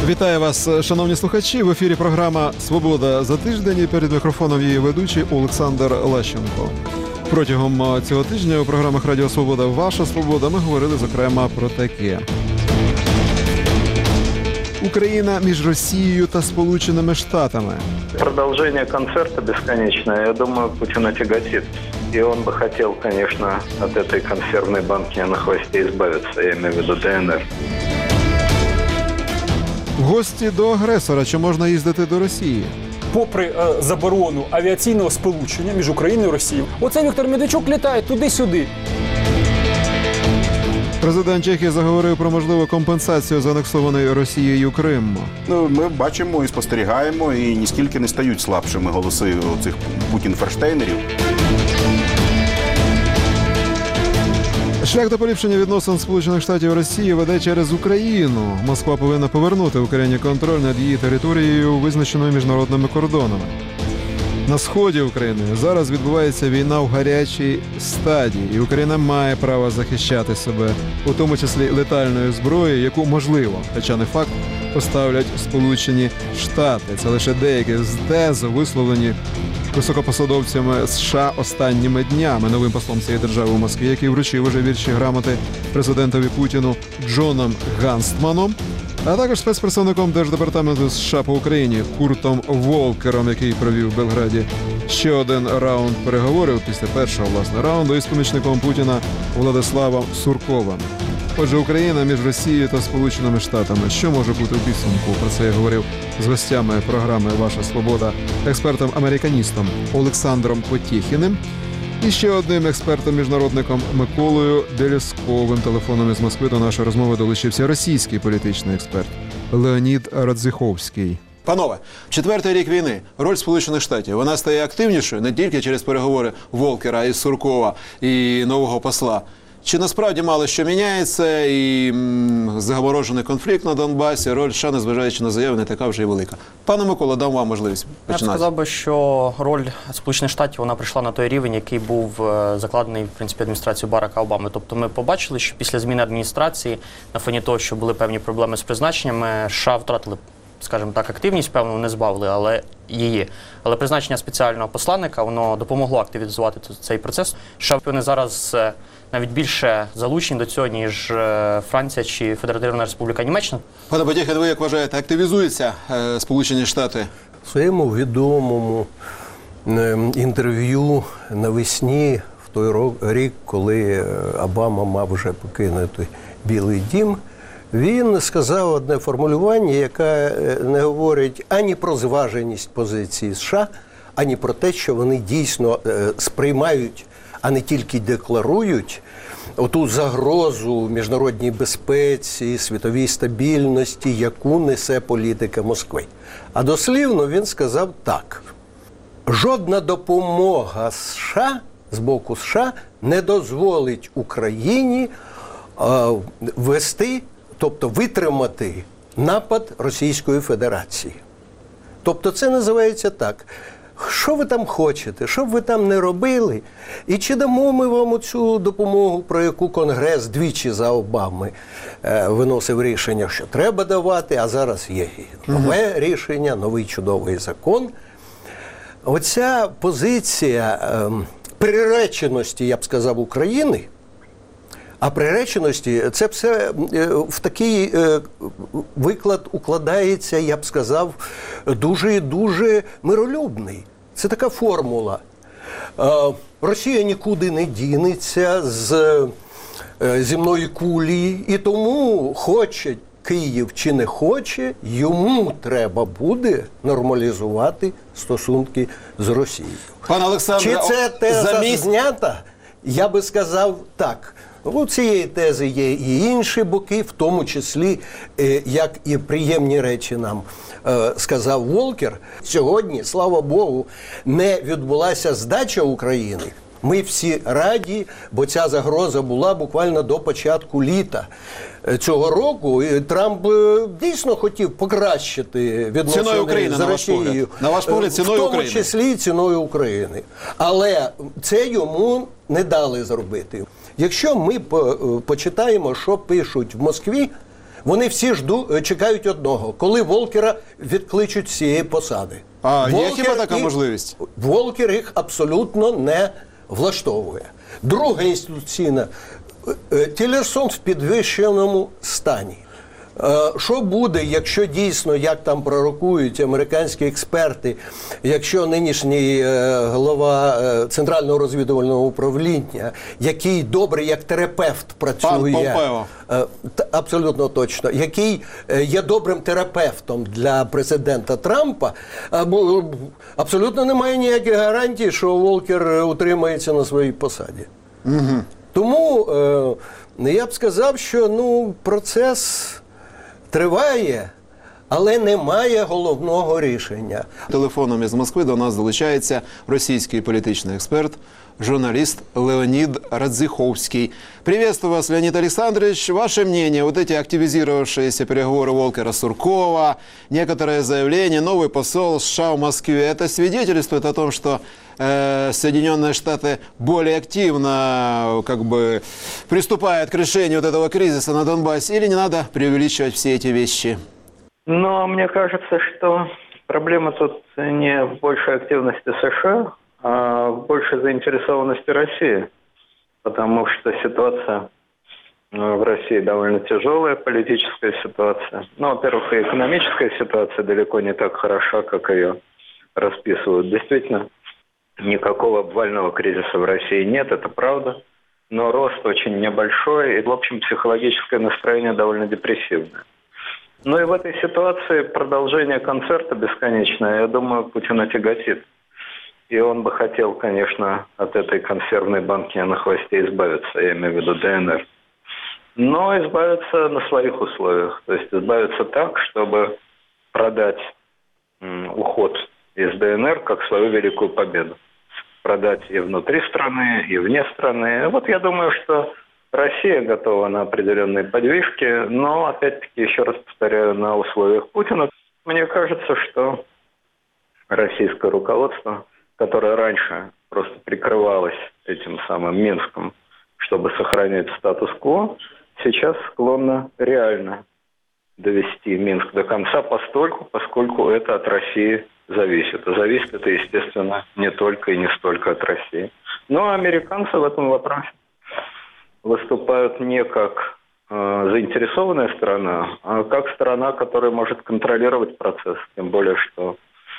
Вітаю вас, шановні слухачі. В ефірі програма «Свобода за тиждень» і перед мікрофоном її ведучий Олександр Лащенко. Протягом цього тижня у програмах «Радіо Свобода. Ваша свобода» ми говорили, зокрема, про таке. Україна між Росією та Сполученими Штатами. Продолжение концерта бесконечное, я думаю, Путина тяготит. И он бы хотел, конечно, от этой консервной банки на хвосте избавиться, я имею в виду ДНР. В гості до агресора, чи можна їздити до Росії? Попри заборону авіаційного сполучення між Україною і Росією, оцей Віктор Медведчук літає туди-сюди. Президент Чехії заговорив про можливу компенсацію за анексований Росією Крим. Ми бачимо і спостерігаємо, і ніскільки не стають слабшими голоси цих путін-ферштейнерів. Шлях до поліпшення відносин Сполучених Штатів і Росії веде через Україну. Москва повинна повернути Україні контроль над її територією, визначеною міжнародними кордонами. На сході України зараз відбувається війна в гарячій стадії, і Україна має право захищати себе, у тому числі летальною зброєю, яку можливо, хоча не факт, поставлять Сполучені Штати. Це лише деякі з тез, висловлені високопосадовцями США останніми днями. Новим послом цієї держави у Москві, який вручив уже вірші грамоти президентові Путіну Джоном Ганстманом, а також спецпредставником Держдепартаменту США по Україні Куртом Волкером, який провів в Белграді ще один раунд переговорів після першого, власне, раунду із помічником Путіна Владиславом Сурковим. Отже, Україна між Росією та Сполученими Штатами. Що може бути у підсумку? Про це я говорив з гостями програми «Ваша свобода», експертом-американістом Олександром Потєхіним і ще одним експертом-міжнародником Миколою Делісковим. Телефоном із Москви до нашої розмови долучився російський політичний експерт Леонід Радзиховський. Панове, четвертий рік війни. Роль Сполучених Штатів, вона стає активнішою не тільки через переговори Волкера із Суркова і нового посла. Чи насправді мало що міняється і загорожений конфлікт на Донбасі, роль США, незважаючи на заяви, не така вже й велика? Пане Микола, дам вам можливість починати. Я б сказав би, що роль Сполучених Штатів, вона прийшла на той рівень, який був закладений, в принципі, адміністрацією Барака Обами. Тобто ми побачили, що після зміни адміністрації, на фоні того, що були певні проблеми з призначеннями, США втратили, скажімо так, активність, певно, не збавили, але її. Але призначення спеціального посланника, воно допомогло активізувати цей процес. США, вони зараз навіть більше залучені до цього, ніж Франція чи Федеративна Республіка Німеччина. Пане Потєхін, ви як вважаєте, активізуються Сполучені Штати? В своєму відомому інтерв'ю навесні, в той рік, коли Обама мав вже покинути Білий дім, він сказав одне формулювання, яке не говорить ані про зваженість позиції США, ані про те, що вони дійсно сприймають, а не тільки декларують оту загрозу міжнародній безпеці, світовій стабільності, яку несе політика Москви. А дослівно він сказав так: жодна допомога США, з боку США, не дозволить Україні вести, тобто витримати напад Російської Федерації. Тобто це називається так: що ви там хочете, що б ви там не робили, і чи дамо ми вам оцю допомогу, про яку Конгрес двічі за Обами виносив рішення, що треба давати, а зараз є нове рішення, новий чудовий закон. Оця позиція приреченості, я б сказав, України, а приреченості – це все в такий виклад укладається, я б сказав, дуже і дуже миролюбний. Це така формула. Росія нікуди не дінеться з земної кулі, і тому хоче Київ чи не хоче, йому треба буде нормалізувати стосунки з Росією. Пане Олександре, чи це теза знята? Я би сказав так. У цієї тези є і інші боки, в тому числі, як і приємні речі нам сказав Волкер. Сьогодні, слава Богу, не відбулася здача України. Ми всі раді, бо ця загроза була буквально до початку літа цього року. І Трамп дійсно хотів покращити відносини з Росією. На ваш погляд, ціною України? В тому числі ціною України. Але це йому не дали зробити. Якщо ми почитаємо, що пишуть в Москві, Вони всі чекають одного, коли Волкера відкличуть з цієї посади. А є хіба така можливість? Волкер їх абсолютно не влаштовує. Друга інституційна. Тілерсон в підвищеному стані. Що буде, якщо дійсно, як там пророкують американські експерти, якщо нинішній голова Центрального розвідувального управління, який добрий як терапевт працює, Помпео. Абсолютно точно, який є добрим терапевтом для президента Трампа, абсолютно немає ніяких гарантій, що Волкер утримається на своїй посаді. Угу. Тому я б сказав, що процес триває, але немає головного рішення. Телефоном із Москви до нас долучається російський політичний експерт, журналист Леонид Радзиховский. Приветствую вас, Леонид Александрович. Ваше мнение, вот эти активизировавшиеся переговоры Волкера-Суркова, некоторые заявления, новый посол США в Москве, это свидетельствует о том, что Соединенные Штаты более активно приступают к решению вот этого кризиса на Донбассе, или не надо преувеличивать все эти вещи? Но мне кажется, что проблема тут не в большей активности США, а в большей заинтересованности России. Потому что ситуация в России довольно тяжелая, политическая ситуация. Во-первых, и экономическая ситуация далеко не так хороша, как ее расписывают. Действительно, никакого обвального кризиса в России нет, это правда. Но рост очень небольшой, и, в общем, психологическое настроение довольно депрессивное. И в этой ситуации продолжение концерта бесконечное, я думаю, Путина тяготит. И он бы хотел, конечно, от этой консервной банки на хвосте избавиться, я имею в виду ДНР. Но избавиться на своих условиях. То есть избавиться так, чтобы продать уход из ДНР как свою великую победу. Продать и внутри страны, и вне страны. Вот я думаю, что Россия готова на определенные подвижки, но, опять-таки, еще раз повторяю, на условиях Путина. Мне кажется, что российское руководство, которое раньше просто прикрывалось этим самым Минском, чтобы сохранять статус-кво, сейчас склонно реально довести Минск до конца, поскольку это от России зависит. А зависит это, естественно, не только и не столько от России. Но американцы в этом вопросе выступают не как заинтересованная страна, а как страна, которая может контролировать процесс. Тем более, что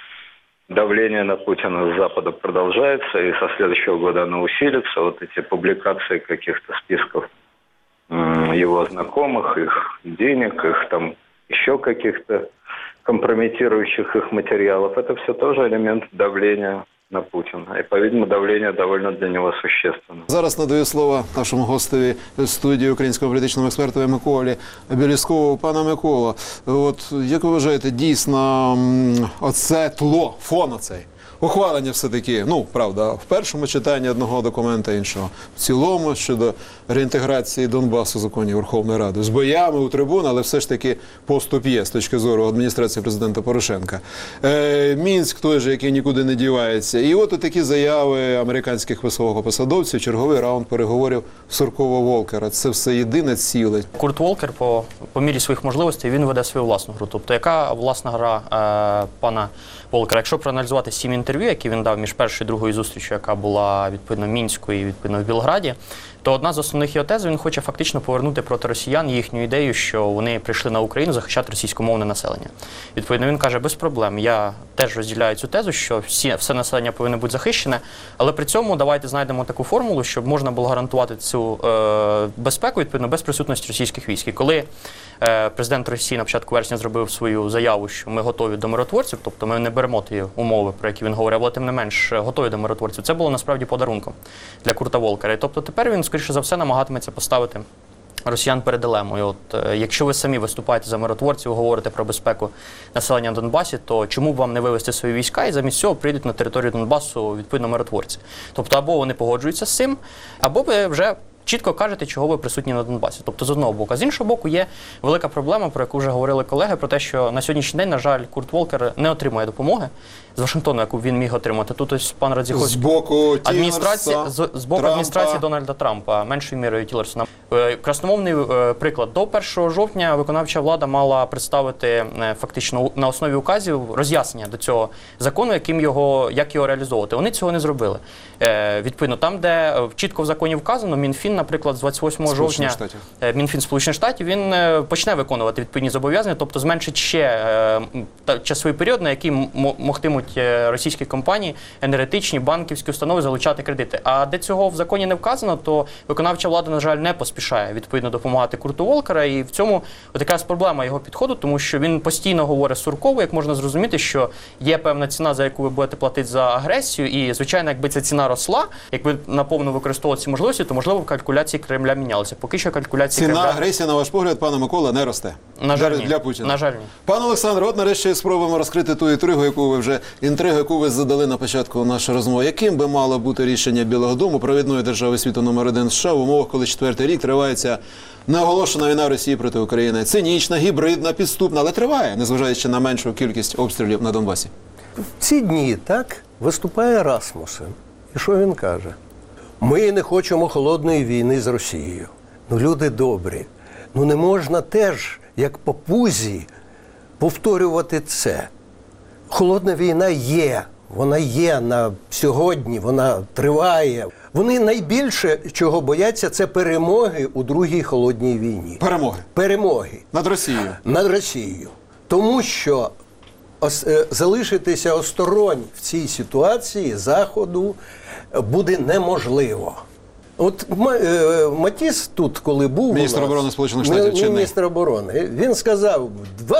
давление на Путина с Запада продолжается, и со следующего года оно усилится. Вот эти публикации каких-то списков его знакомых, их денег, их там еще каких-то компрометирующих их материалов, это все тоже элемент давления на Путіна. І, по-видимому, давлення доволі для нього существенне. Зараз надаю слово нашому гостеві студії, українському політичному експертові Миколі Беліскову. Пане Миколо, от як ви вважаєте, дійсно оце тло, фон оцей, ухвалення все-таки, правда, в першому читанні одного документа іншого, в цілому щодо реінтеграції Донбасу в законі Верховної Ради. З боями у трибун, але все ж таки поступ є з точки зору адміністрації президента Порошенка. Мінськ той же, який нікуди не дівається. І от такі заяви американських високопосадовців, черговий раунд переговорів Суркова-Волкера. Це все єдине ціле. Курт Волкер по мірі своїх можливостей, він веде свою власну гру. Тобто, яка власна гра пана Волкера? Якщо проаналізувати 7 інтерв'ю, які він дав між першою і другою зустрічю, яка була відповідно в Мінську і відповідно в Білграді, то одна з основних його тез, він хоче фактично повернути проти росіян їхню ідею, що вони прийшли на Україну захищати російськомовне населення. Відповідно, він каже, без проблем, я теж розділяю цю тезу, що все населення повинно бути захищене, але при цьому давайте знайдемо таку формулу, щоб можна було гарантувати цю безпеку, відповідно, без присутності російських військ. І коли президент Росії на початку вересня зробив свою заяву, що ми готові до миротворців, тобто ми не беремо ті умови, про які він говорив, але тим не менш готові до миротворців, це було насправді подарунком для Курта Волкера. І тобто тепер він, скоріше за все, намагатиметься поставити росіян перед дилемою. Якщо ви самі виступаєте за миротворців, говорите про безпеку населення на Донбасі, то чому б вам не вивести свої війська і замість цього прийдуть на територію Донбасу відповідно миротворці? Тобто або вони погоджуються з цим, або ви вже чітко кажете, чого ви присутні на Донбасі. Тобто з одного боку. А з іншого боку є велика проблема, про яку вже говорили колеги, про те, що на сьогоднішній день, на жаль, Курт Волкер не отримує допомоги з Вашингтону, яку він міг отримати. Тут ось пан З Радзіховський. боку Адміністрації, Тілерса, з боку Трампа. адміністрації Дональда Трампа, меншою мірою Тілерсона. Красномовний приклад. До 1 жовтня виконавча влада мала представити фактично на основі указів роз'яснення до цього закону, як його реалізовувати. Вони цього не зробили. Відповідно, там, де чітко в законі вказано, Мінфін, наприклад, з 28 жовтня, Мінфін Сполучених Штатів, він почне виконувати відповідні зобов'язання, тобто зменшить ще часовий період, на який могтимуть російські компанії, енергетичні, банківські установи залучати кредити. А де цього в законі не вказано, то виконавча влада, на жаль, не поспішає відповідно допомагати Курту Волкера, і в цьому от якраз проблема його підходу, тому що він постійно говорить сурково, як можна зрозуміти, що є певна ціна, за яку ви будете платити за агресію, і, звичайно, якби ця ціна росла, якби наповну використовували ці можливості, то, можливо, калькуляції Кремля мінялися. Поки що калькуляції Ціна Кремля... агресії, на ваш погляд, пане Микола, не росте. На жаль, ні. Для Путіна. На жаль, ні. Пане Олександре, от нарешті спробуємо розкрити ту інтригу, яку ви задали на початку нашої розмови. Яким би мало бути рішення Білого Дому, провідної держави світу номер 1 США, в умовах, коли 4-й рік тривається неоголошена війна Росії проти України? Цинічна, гібридна, підступна, але триває, незважаючи на меншу кількість обстрілів на Донбасі. В ці дні, так, виступає Расмусен. І що він каже? Ми не хочемо холодної війни з Росією. Ну, люди добрі. Ну, не можна теж, як по пузі, повторювати це. Холодна війна є. Вона є на сьогодні, вона триває. Вони найбільше, чого бояться, це перемоги у другій холодній війні. Перемоги. Перемоги. Над Росією. Над Росією. Тому що залишитися осторонь в цій ситуації Заходу буде неможливо. От Матіс тут, коли був Міністр оборони Сполучених Штатів, чинний. міністр оборони, він сказав,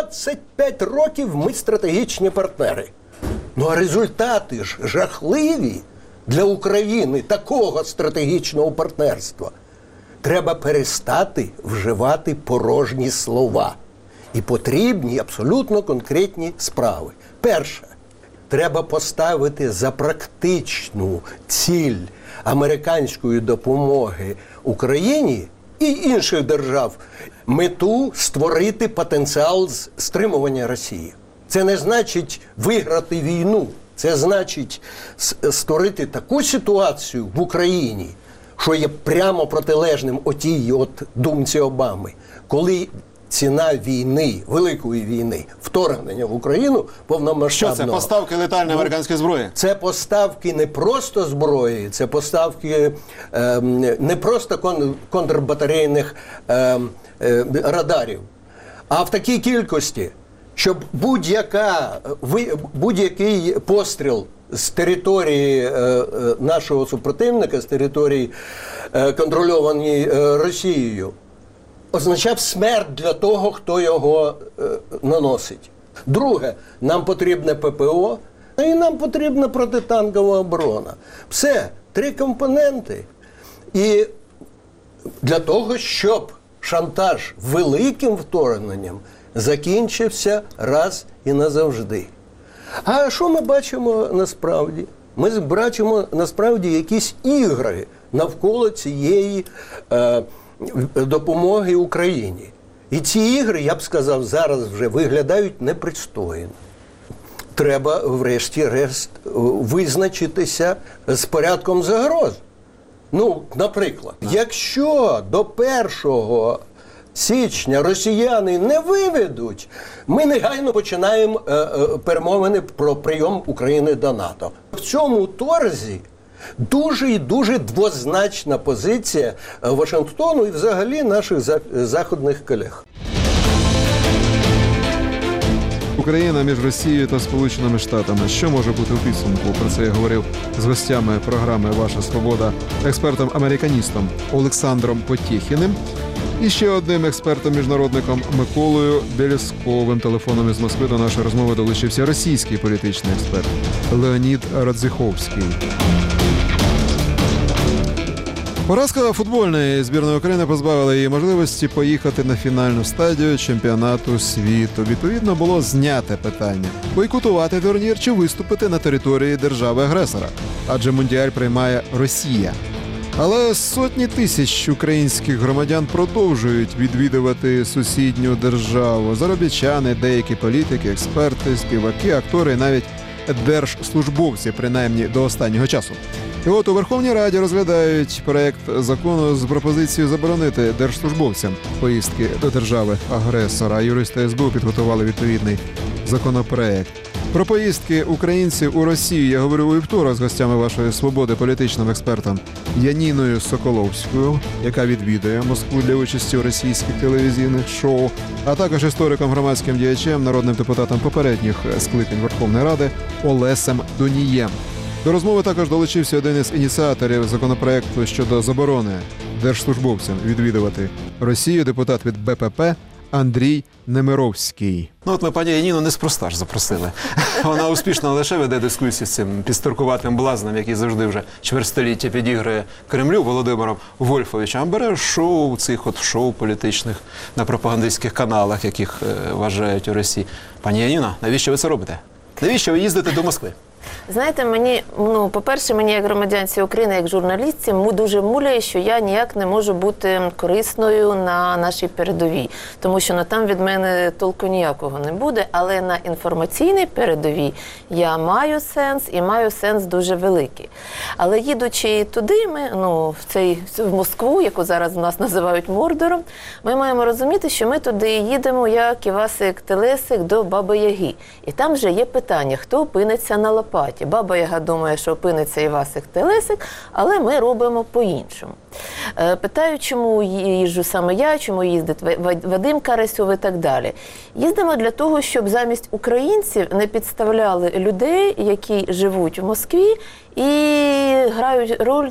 25 років ми стратегічні партнери. Ну а результати ж жахливі для України такого стратегічного партнерства. Треба перестати вживати порожні слова. І потрібні абсолютно конкретні справи. Перше, треба поставити за практичну ціль американської допомоги Україні і інших держав мету створити потенціал стримування Росії. Це не значить виграти війну, це значить створити таку ситуацію в Україні, що є прямо протилежним отій от думці Обами, коли ціна війни, великої війни, вторгнення в Україну повномасштабного. Що це? Поставки летальної американської зброї? Це поставки не просто зброї, це поставки не просто контрбатарейних радарів, а в такій кількості, щоб будь-який постріл з території нашого супротивника, з території контрольованої Росією, означав смерть для того, хто його наносить. Друге, нам потрібне ППО, і нам потрібна протитанкова оборона. Все, 3 компоненти. І для того, щоб шантаж великим вторгненням закінчився раз і назавжди. А що ми бачимо насправді? Ми бачимо насправді якісь ігри навколо цієї допомоги Україні. І ці ігри, я б сказав, зараз вже виглядають непристойно. Треба, врешті-решт, визначитися з порядком загроз. Ну, наприклад, якщо до 1 січня росіяни не виведуть, ми негайно починаємо перемовини про прийом України до НАТО. В цьому торзі дуже і дуже двозначна позиція Вашингтону і взагалі наших заходних колег. Україна між Росією та Сполученими Штатами. Що може бути у підсумку? Про це я говорив з гостями програми «Ваша свобода», експертом-американістом Олександром Потєхіним і ще одним експертом-міжнародником Миколою Белесковим. Телефоном із Москви до нашої розмови долучився російський політичний експерт Леонід Радзіховський. Поразка футбольної збірної України позбавила її можливості поїхати на фінальну стадію чемпіонату світу. Відповідно, було зняте питання – бойкотувати турнір чи виступити на території держави-агресора. Адже Мундіаль приймає Росія. Але сотні тисяч українських громадян продовжують відвідувати сусідню державу. Заробітчани, деякі політики, експерти, співаки, актори і навіть держслужбовці, принаймні до останнього часу. І от у Верховній Раді розглядають проект закону з пропозицією заборонити держслужбовцям поїздки до держави-агресора. Юристи СБУ підготували відповідний законопроект. Про поїздки українців у Росію я говорив у вівторок з гостями вашої «Свободи» політичним експертом Яніною Соколовською, яка відвідує Москву для участі у російських телевізійних шоу, а також істориком, громадським діячем, народним депутатом попередніх скликань Верховної Ради Олесем Донієм. До розмови також долучився один із ініціаторів законопроекту щодо заборони держслужбовцям відвідувати Росію, депутат від БПП Андрій Немировський. Ну от ми пані Яніну неспроста ж запросили. Вона успішно лише веде дискусію з цим підстаркуватим блазнем, який завжди вже чвертьстоліття підігрує Кремлю, Володимиром Вольфовичем, а бере шоу цих от шоу політичних на пропагандистських каналах, яких вважають у Росії. Пані Яніна, навіщо ви це робите? Навіщо ви їздите до Москви? Знаєте, мені, по-перше, мені як громадянці України, як журналістці, дуже муляє, що я ніяк не можу бути корисною на нашій передовій. Тому що там від мене толку ніякого не буде, але на інформаційній передовій я маю сенс і маю сенс дуже великий. Але їдучи туди, в Москву, яку зараз в нас називають Мордором, ми маємо розуміти, що ми туди їдемо як Івасик-Телесик до Баби-Яги. І там вже є питання, хто опиниться на лопаті. Баба-Яга думає, що опиниться Івасик-Телесик, але ми робимо по-іншому. Питаю, чому їжджу саме я, чому їздить Вадим Карасьов і так далі. Їздимо для того, щоб замість українців не підставляли людей, які живуть в Москві і грають роль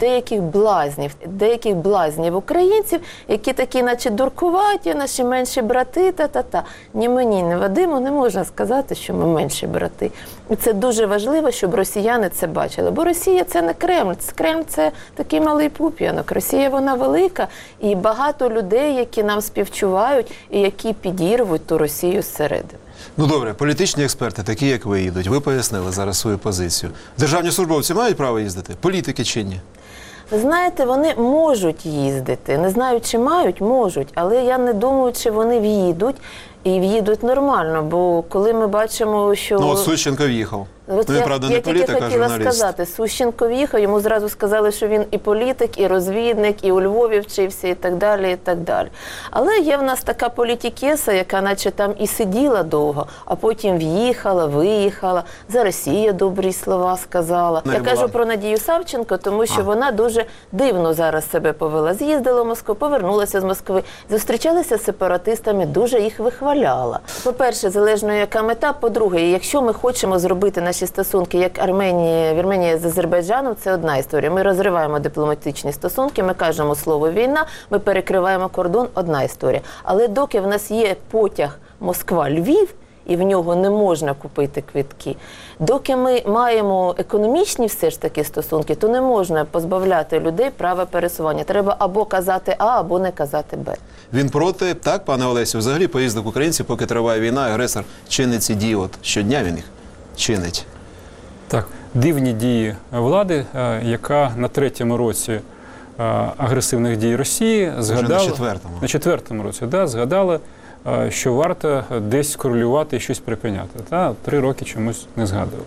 деяких блазнів українців, які такі, наче дуркуваті, наші менші брати, та-та-та. Ні мені, ні Вадиму не можна сказати, що ми менші брати. І це дуже важливо, щоб росіяни це бачили. Бо Росія – це не Кремль. Кремль – це такий малий пуп'янок. Росія, вона велика, і багато людей, які нам співчувають, і які підірвуть ту Росію зсередини. Ну добре, політичні експерти, такі як ви, їдуть. Ви пояснили зараз свою позицію. Державні службовці мають право їздити? Політики чи ні? Ви знаєте, вони можуть їздити. Не знаю, чи мають, можуть. Але я не думаю, чи вони в'їдуть. І в'їдуть нормально, бо коли ми бачимо, що... Ну от Сущенко в'їхав. Я, правда, не політик, а журналіст. Я тільки хотіла сказати, Сущенко в'їхав, йому зразу сказали, що він і політик, і розвідник, і у Львові вчився, і так далі, і так далі. Але є в нас така політикеса, яка наче там і сиділа довго, а потім в'їхала, виїхала, за Росію добрі слова сказала. Я кажу про Надію Савченко, тому що вона дуже дивно зараз себе повела. З'їздила в Москву, повернулася з Москви, зустрічалася з сепаратистами, дуже їх вихваляла. По-перше, залежно яка мета, по-друге, якщо ми хочемо зробити наші стосунки, як Вірменія з Азербайджаном, це одна історія. Ми розриваємо дипломатичні стосунки, ми кажемо слово «війна», ми перекриваємо кордон, одна історія. Але доки в нас є потяг Москва-Львів, і в нього не можна купити квитки, доки ми маємо економічні все ж таки стосунки, то не можна позбавляти людей права пересування. Треба або казати А, або не казати Б. Він проти, так, пане Олесю, взагалі поїздок українців, поки триває війна, агресор чинить ці дії, от щодня він їх чинить. Так, дивні дії влади, яка на третьому році агресивних дій Росії згадала... На четвертому році, згадала, що варто десь корелювати і щось припиняти. 3 роки чомусь не згадували.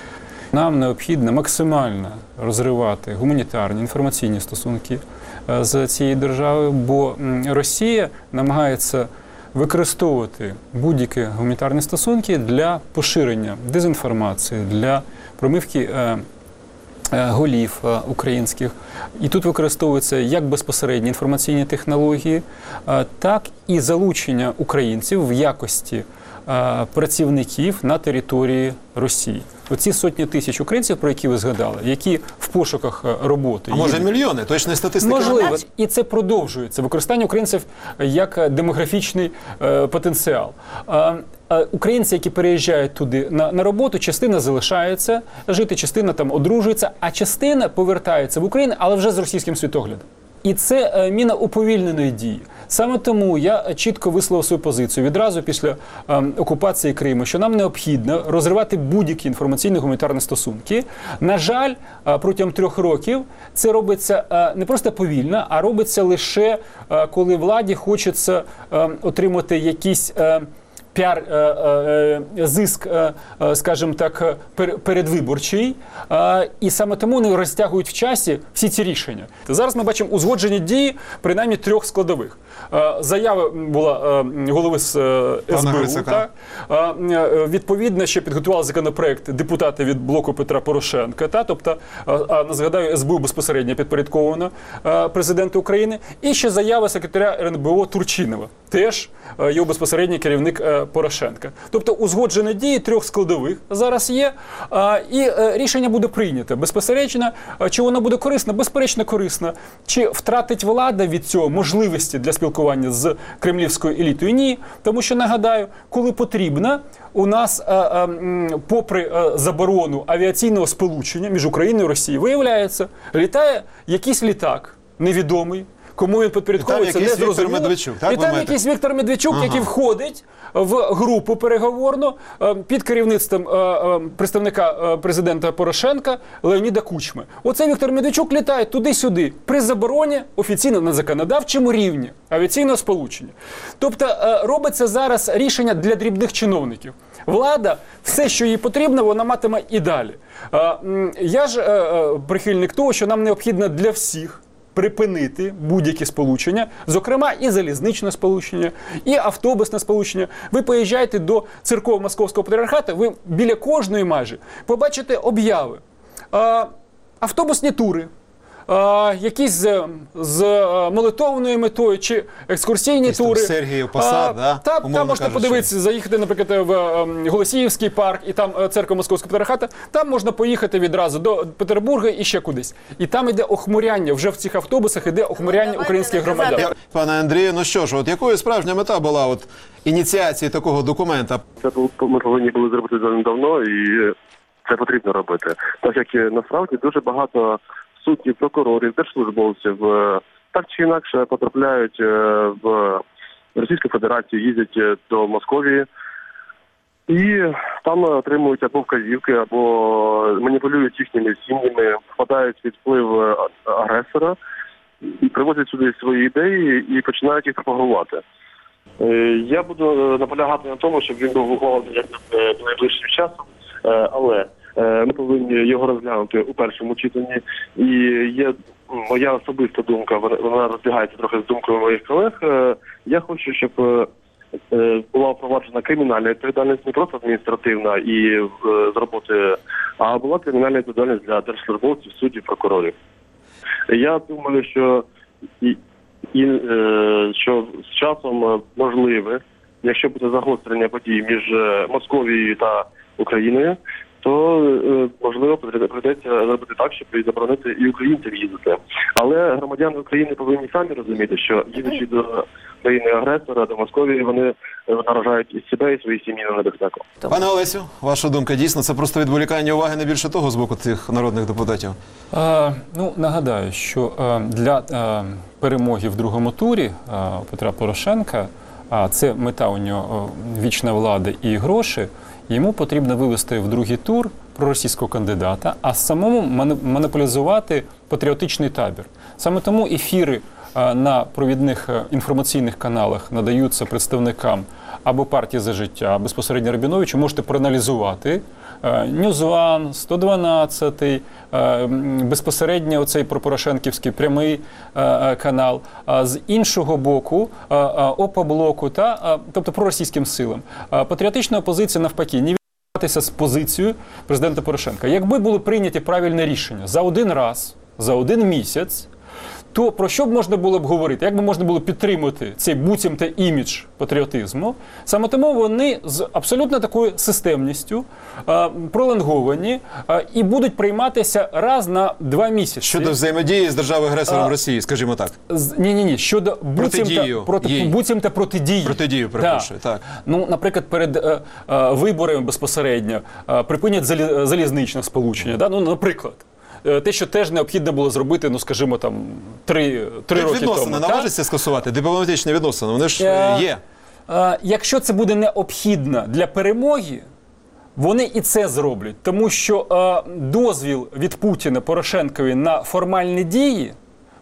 Нам необхідно максимально розривати гуманітарні, інформаційні стосунки з цією державою, бо Росія намагається використовувати будь-які гуманітарні стосунки для поширення дезінформації, для промивки голів українських. І тут використовуються як безпосередні інформаційні технології, так і залучення українців в якості працівників на території Росії. Оці сотні тисяч українців, про які ви згадали, які в пошуках роботи. А може мільйони? Точної статистики немає? Можливо. І це продовжується. Використання українців як демографічний потенціал. Українці, які переїжджають туди на роботу, частина залишається жити, частина там одружується, а частина повертається в Україну, але вже з російським світоглядом. І це міна уповільненої дії. Саме тому я чітко висловив свою позицію відразу після окупації Криму, що нам необхідно розривати будь-які інформаційні гуманітарні стосунки. На жаль, протягом 3 років це робиться не просто повільно, а робиться лише коли владі хочеться отримати якісь піар-зиск, скажімо так, передвиборчий, і саме тому вони розтягують в часі всі ці рішення. Зараз ми бачимо узгоджені дії, принаймні 3 складових. Заява була голови з СБУ, відповідно, що підготували законопроект депутати від блоку Петра Порошенка, тобто, нагадаю, СБУ безпосередньо підпорядковано президенту України, і ще заява секретаря РНБО Турчинова, теж його безпосередній керівник Порошенка. Тобто узгоджені дії 3 складових зараз є, і рішення буде прийнято. Безпосередньо, чи воно буде корисно? Безперечно корисно. Чи втратить влада від цього можливості для спілкування з кремлівською елітою? Ні. Тому що, нагадаю, коли потрібно, у нас, попри заборону авіаційного сполучення між Україною і Росією, виявляється, літає якийсь літак невідомий, кому він підпорядковується, не зрозуміло. І там якийсь Віктор Медведчук, який входить в групу переговорну під керівництвом представника президента Порошенка Леоніда Кучми. Оцей Віктор Медведчук літає туди-сюди при забороні офіційно на законодавчому рівні авіаційного сполучення. Тобто робиться зараз рішення для дрібних чиновників. Влада, все, що їй потрібно, вона матиме і далі. Я ж прихильник того, що нам необхідно для всіх припинити будь-які сполучення, зокрема і залізничне сполучення, і автобусне сполучення. Ви поїжджаєте до церков Московського патріархату, ви біля кожної майже побачите обяви, автобусні тури, якісь з молитовною метою чи екскурсійні тури. Сергіїв Посад, там можна подивитися, заїхати, наприклад, в Голосіївський парк, і там церква Московського патріархату, там можна поїхати відразу до Петербурга і ще кудись. І там іде охмуряння, вже в цих автобусах іде охмуряння українських громадян. Пане Андрію, ну що ж, от якою справжня мета була от ініціації такого документа? Це ми повинні були зробити давно, і це потрібно робити. Так як насправді дуже багато суддів, прокурорів, держслужбовців так чи інакше потрапляють в Російську Федерацію, їздять до Московії і там отримують або вказівки, або маніпулюють їхніми сім'ями, впадають під вплив агресора, і привозять сюди свої ідеї і починають їх пропагувати. Я буду наполягати на тому, щоб він був ухвалений як найближчим часом, але ми повинні його розглянути у першому читанні. І є моя особиста думка, вона розбігається трохи з думкою моїх колег. Я хочу, щоб була впроваджена кримінальна відповідальність, не просто адміністративна і з роботи, а була кримінальна відповідальність для держслужбовців, суддів, прокурорів. Я думаю, що з часом можливе, якщо буде загострення подій між Московією та Україною, то, можливо, прийдеться зробити так, щоб заборонити і українців їздити. Але громадяни України повинні самі розуміти, що їдучи до країни-агресора, до Московії, вони наражають і себе, і свої сім'ї на небезпеку. Пане Олесю, ваша думка, дійсно, це просто відволікання уваги, не більше того, з боку цих народних депутатів? Нагадаю, що для перемоги в другому турі Петра Порошенка, а це мета у нього вічна влада і гроші, йому потрібно вивести в другий тур проросійського кандидата, а самому монополізувати патріотичний табір. Саме тому ефіри на провідних інформаційних каналах надаються представникам або партії «За життя», безпосередньо Рабіновичу. Можете проаналізувати. Ньюзван, 112, безпосередньо оцей пропорошенківський прямий канал. З іншого боку, ОПА-блоку, тобто проросійським силам. Патріотична опозиція, навпаки, не відбуватися з позицією президента Порошенка. Якби були прийняті правильне рішення за один раз, за один місяць, то про що б можна було б говорити? Як би можна було підтримати цей буцімто імідж патріотизму? Саме тому вони з абсолютно такою системністю пролонговані і будуть прийматися раз на 2 місяці. Щодо взаємодії з державою-агресором Росії, скажімо так. Ні. Щодо буцімто протидії. Протидію, перепрошую, так. Ну, наприклад, перед виборами безпосередньо припинять залізничне сполучення. Ну, наприклад. Те, що теж необхідно було зробити, ну, скажімо, там, 3 роки тому. Відносини наважиться скасувати? Дипломатичні відносини, вони ж є. Якщо це буде необхідно для перемоги, вони і це зроблять. Тому що дозвіл від Путіна Порошенкові на формальні дії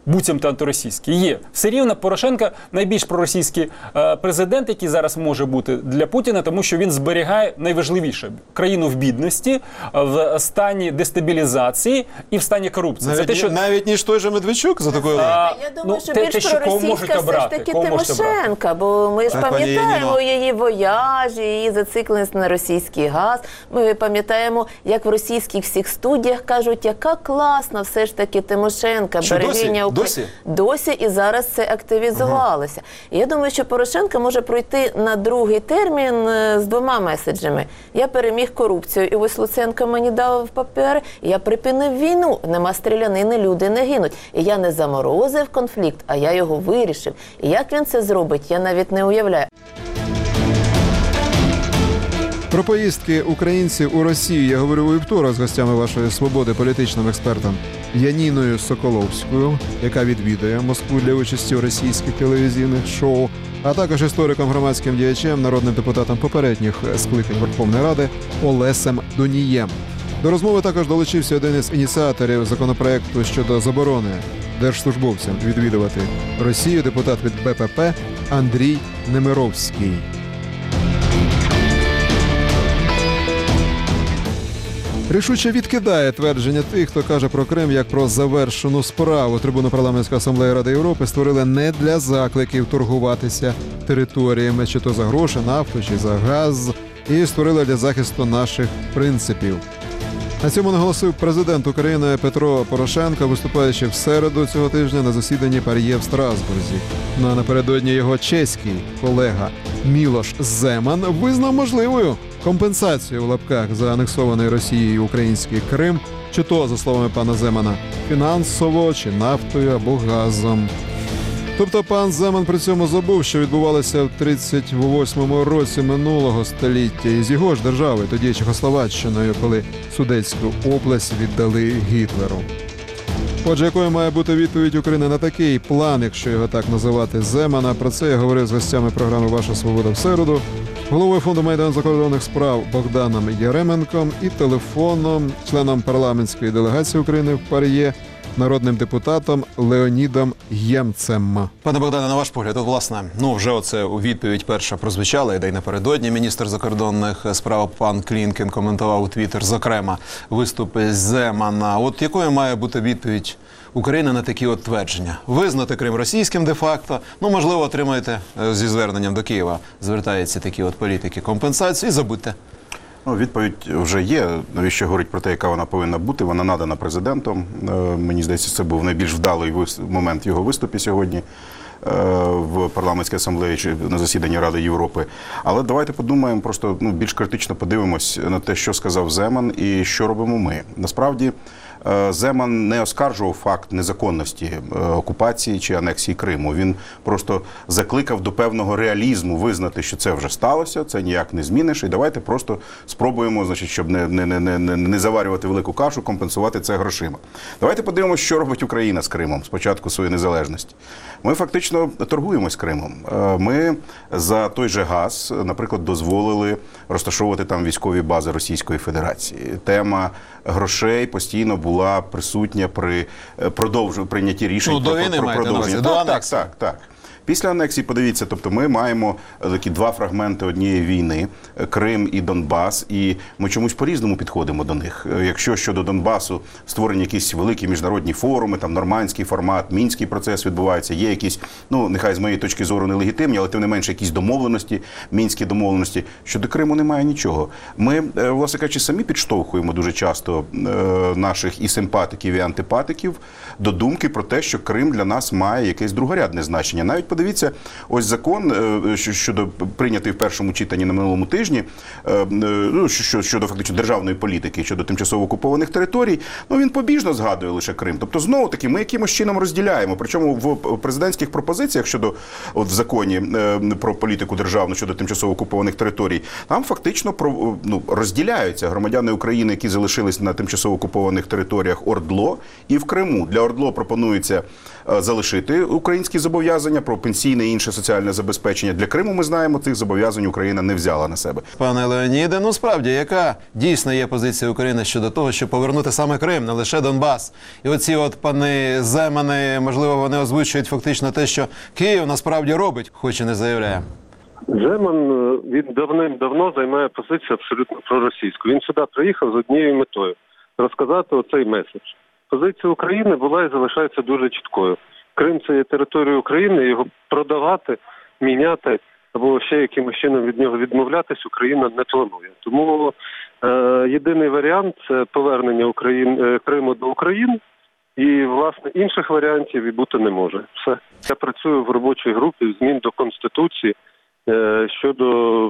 буцімто антиросійський? Є. Все рівно Порошенко найбільш проросійський президент, який зараз може бути для Путіна, тому що він зберігає найважливіше – країну в бідності, в стані дестабілізації і в стані корупції. Навіть ніж той же Медведчук за такою Я думаю, що більш проросійська все ж таки Тимошенко, бо ми ж пам'ятаємо її вояжі, її зацикленість на російський газ. Ми пам'ятаємо, як в російських всіх студіях кажуть, яка класна все ж таки Тимошенко, берегиня України. Досі і зараз це активізувалося. І я думаю, що Порошенко може пройти на другий термін з двома меседжами. Я переміг корупцію, і ось Луценко мені дав папери, і я припинив війну, нема стрілянини, люди не гинуть. І я не заморозив конфлікт, а я його вирішив. І як він це зробить, я навіть не уявляю. Про поїздки українців у Росію я говорив у вівторок з гостями вашої «Свободи» політичним експертом Яніною Соколовською, яка відвідує Москву для участі у російських телевізійних шоу, а також істориком, громадським діячем, народним депутатом попередніх скликань Верховної Ради Олесем Донієм. До розмови також долучився один із ініціаторів законопроекту щодо заборони держслужбовцям відвідувати Росію, депутат від БПП Андрій Немировський. Рішуче відкидає твердження тих, хто каже про Крим як про завершену справу. Трибуну Парламентської асамблеї Ради Європи створили не для закликів торгуватися територіями, чи то за гроші, нафту, чи за газ, і створили для захисту наших принципів. На цьому наголосив президент України Петро Порошенко, виступаючи в середу цього тижня на засіданні ПАРЄ в Страсбурзі. Ну а напередодні його чеський колега Мілош Земан визнав можливою компенсацію в лапках за анексований Росією український Крим, чи то, за словами пана Земана, фінансово, чи нафтою або газом. Тобто пан Земан при цьому забув, що відбувалося в 38-му році минулого століття із його ж держави, тоді Чехословаччиною, коли Судетську область віддали Гітлеру. Отже, якою має бути відповідь України на такий план, якщо його так називати, Земана? Про це я говорив з гостями програми «Ваша свобода» в середу, головою фонду Майдан закордонних справ Богданом Яременком і телефоном, членом парламентської делегації України в ПАРЄ, народним депутатом Леонідом Ємцем. Пане Богдане, на ваш погляд, от, власне, вже оце у відповідь перша прозвучала, і напередодні міністр закордонних справ пан Клінкін коментував у Твіттер, зокрема, виступи Земана. От якою має бути відповідь України на такі от твердження? Визнати Крим російським де-факто, можливо, отримаєте зі зверненням до Києва, звертаються такі от політики, компенсації, і забудьте. Відповідь вже є. Навіщо говорить про те, яка вона повинна бути? Вона надана президентом. Мені здається, це був найбільш вдалий момент його виступу сьогодні в парламентській асамблеї чи на засіданні Ради Європи. Але давайте подумаємо, просто більш критично подивимось на те, що сказав Земан і що робимо ми. Насправді, Земан не оскаржував факт незаконності окупації чи анексії Криму. Він просто закликав до певного реалізму, визнати, що це вже сталося, це ніяк не зміниш, і давайте просто спробуємо, значить, щоб не заварювати велику кашу, компенсувати це грошима. Давайте подивимося, що робить Україна з Кримом з початку своєї незалежності. Ми фактично торгуємо з Кримом. Ми за той же газ, наприклад, дозволили розташовувати там військові бази Російської Федерації. Тема грошей постійно була присутня при прийнятті рішень про продовження. Так. Після анексії, подивіться, тобто ми маємо такі два фрагменти однієї війни – Крим і Донбас, і ми чомусь по-різному підходимо до них. Якщо щодо Донбасу створені якісь великі міжнародні форуми, там нормандський формат, мінський процес відбувається, є якісь, нехай з моєї точки зору нелегітимні, але тим не менше якісь домовленості, мінські домовленості. Щодо Криму немає нічого. Ми, власне кажучи, самі підштовхуємо дуже часто наших і симпатиків, і антипатиків до думки про те, що Крим для нас має якесь другорядне значення. Навіть подивіться, ось закон, щодо прийнятий в першому читанні на минулому тижні, щодо фактично державної політики, щодо тимчасово окупованих територій, він побіжно згадує лише Крим. Тобто, знову-таки, ми якимось чином розділяємо. Причому в президентських пропозиціях щодо, в законі про політику державну щодо тимчасово окупованих територій, там фактично розділяються громадяни України, які залишились на тимчасово окупованих територіях ОРДЛО і в Криму. Для ОРДЛО пропонується залишити українські зобов'язання про пенсійне і інше соціальне забезпечення. Для Криму, ми знаємо, цих зобов'язань Україна не взяла на себе. Пане Леоніде, ну справді, яка дійсно є позиція України щодо того, щоб повернути саме Крим, не лише Донбас? І оці от пани Земани, можливо, вони озвучують фактично те, що Київ насправді робить, хоч і не заявляє. Земан, він давним-давно займає позицію абсолютно проросійську. Він сюди приїхав з однією метою – розказати оцей меседж. Позиція України була і залишається дуже чіткою. Крим – це є територія України, його продавати, міняти або ще якимось чином від нього відмовлятись Україна не планує. Тому єдиний варіант – це повернення Криму до України. І, власне, інших варіантів і бути не може. Все. Я працюю в робочій групі змін до Конституції щодо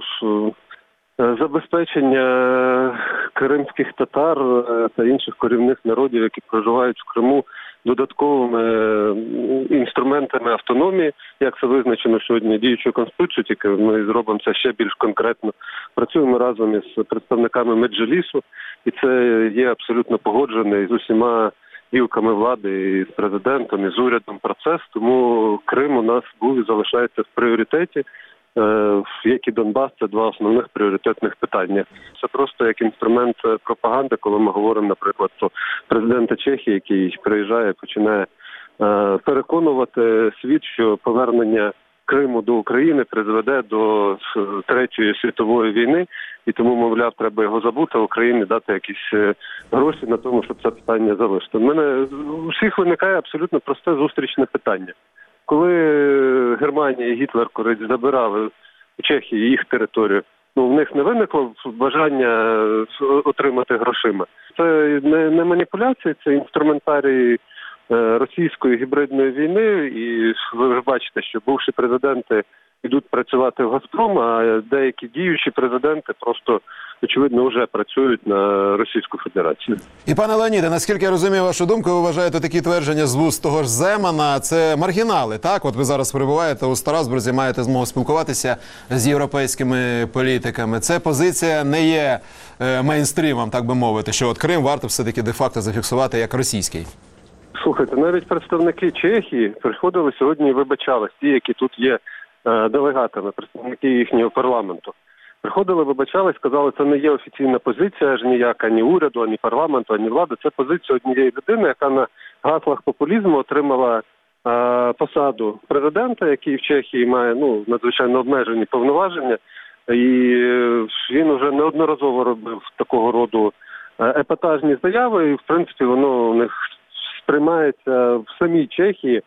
забезпечення кримських татар та інших корінних народів, які проживають в Криму, додатковими інструментами автономії, як це визначено сьогодні діючою Конституцією, тільки ми зробимо це ще більш конкретно. Працюємо разом із представниками Меджлісу, і це є абсолютно погоджений з усіма гілками влади, і з президентом, і з урядом процес. Тому Крим у нас був і залишається в пріоритеті, як і Донбас, це два основних пріоритетних питання. Це просто як інструмент пропаганди, коли ми говоримо, наприклад, про президента Чехії, який приїжджає, починає переконувати світ, що повернення Криму до України призведе до Третьої світової війни, і тому, мовляв, треба його забути, а Україні дати якісь гроші на тому, щоб це питання залишити. У мене у всіх виникає абсолютно просте зустрічне питання. Коли Германія і Гітлер, коли забирали у Чехії їх територію, в них не виникло бажання отримати грошима. Це не маніпуляції, це інструментарій російської гібридної війни, і ви ж бачите, що бувші президенти йдуть працювати в «Газпром», а деякі діючі президенти просто, очевидно, вже працюють на Російську Федерацію. І, пане Леоніде, наскільки я розумію вашу думку, ви вважаєте такі твердження з вуст того ж Земана, це маргінали, так? От ви зараз перебуваєте у Страсбурзі, маєте змогу спілкуватися з європейськими політиками. Це позиція не є мейнстрімом, так би мовити, що от Крим варто все-таки де-факто зафіксувати як російський. Слухайте, навіть представники Чехії приходили сьогодні і вибачались, ті, які тут є делегатами, представники їхнього парламенту. Приходили, вибачались, сказали, це не є офіційна позиція аж ніяка, ні уряду, ані парламенту, ані влади. Це позиція однієї людини, яка на гаслах популізму отримала посаду президента, який в Чехії має надзвичайно обмежені повноваження. І він вже неодноразово робив такого роду епатажні заяви, і, в принципі, воно у них сприймається в самій Чехії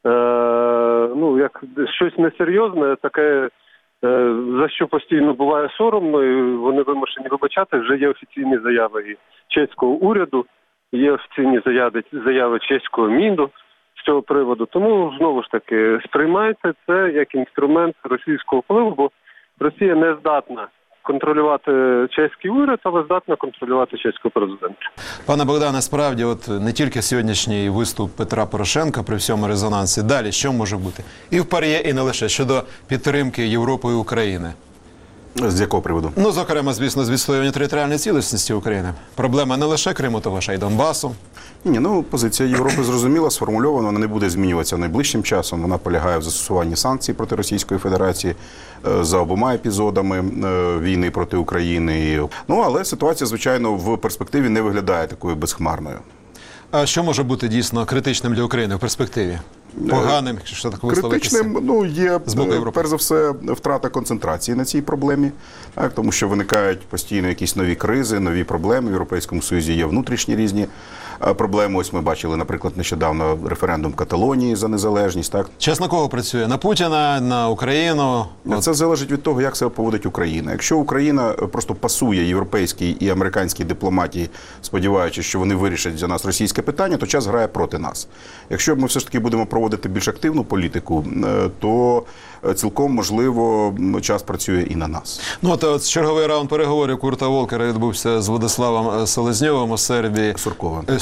як щось несерйозне, таке, за що постійно буває соромно, і вони вимушені вибачати. Вже є офіційні заяви і чеського уряду, є офіційні заяви чеського МІНу з цього приводу. Тому, знову ж таки, сприймайте це як інструмент російського впливу, бо Росія не здатна контролювати чеський уряд, але здатна контролювати чеського президента. Пане Богдане, справді, от не тільки сьогоднішній виступ Петра Порошенка при всьому резонансі. Далі що може бути? І в ПАРЄ, і не лише, щодо підтримки Європи і України. З якого приводу? Зокрема, звісно, з відстоювання територіальної цілісності України. Проблема не лише Криму, того ж, а й Донбасу. Ні, позиція Європи зрозуміла, сформульована, вона не буде змінюватися найближчим часом. Вона полягає в застосуванні санкцій проти Російської Федерації за обома епізодами війни проти України. Але ситуація, звичайно, в перспективі не виглядає такою безхмарною. А що може бути дійсно критичним для України в перспективі? Поганим, що так висловитися? Критичним, є, перш за все, втрата концентрації на цій проблемі, так, тому що виникають постійно якісь нові кризи, нові проблеми. В Європейському Союзі є внутрішні різні проблеми. Ось ми бачили, наприклад, нещодавно референдум Каталонії за незалежність. Так? Час на кого працює? На Путіна, на Україну? Це залежить від того, як себе поводить Україна. Якщо Україна просто пасує європейській і американській дипломатії, сподіваючись, що вони вирішать за нас російське питання, то час грає проти нас. Якщо ми все ж таки будемо проводити більш активну політику, то цілком можливо час працює і на нас. От черговий раунд переговорів Курта Волкера відбувся з Владиславом Селезньовим у Сербії.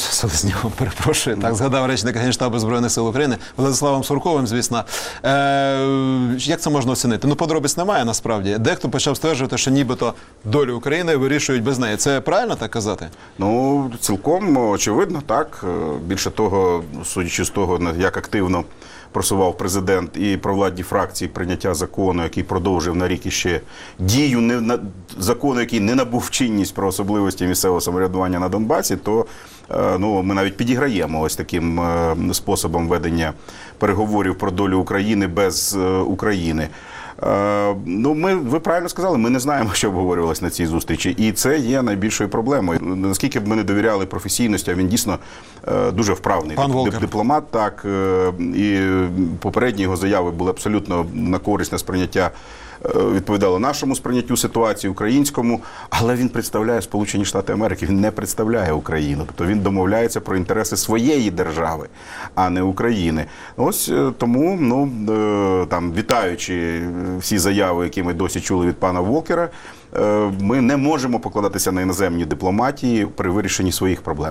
Селезньовим, перепрошую, так згадав речника Генштабу Збройних сил України, Владиславом Сурковим, звісно. Як це можна оцінити? Ну, подробиць немає, насправді. Дехто почав стверджувати, що нібито долю України вирішують без неї. Це правильно так казати? Ну, цілком очевидно, так. Більше того, судячи з того, як активно просував президент і провладні фракції прийняття закону, який продовжив на рік іще дію закону, який не набув чинність про особливості місцевого самоврядування на Донбасі, то ми навіть підіграємо ось таким способом ведення переговорів про долю України без України. Ви правильно сказали, ми не знаємо, що обговорювалося на цій зустрічі, і це є найбільшою проблемою. Наскільки б ми не довіряли професійності, а він дійсно дуже вправний дипломат, так, і попередні його заяви були абсолютно на користь, на сприйняття, відповідало нашому сприйняттю ситуації, українському, але він представляє Сполучені Штати Америки, він не представляє Україну. Тобто він домовляється про інтереси своєї держави, а не України. Ось тому, вітаючи всі заяви, які ми досі чули від пана Волкера, ми не можемо покладатися на іноземні дипломатії при вирішенні своїх проблем.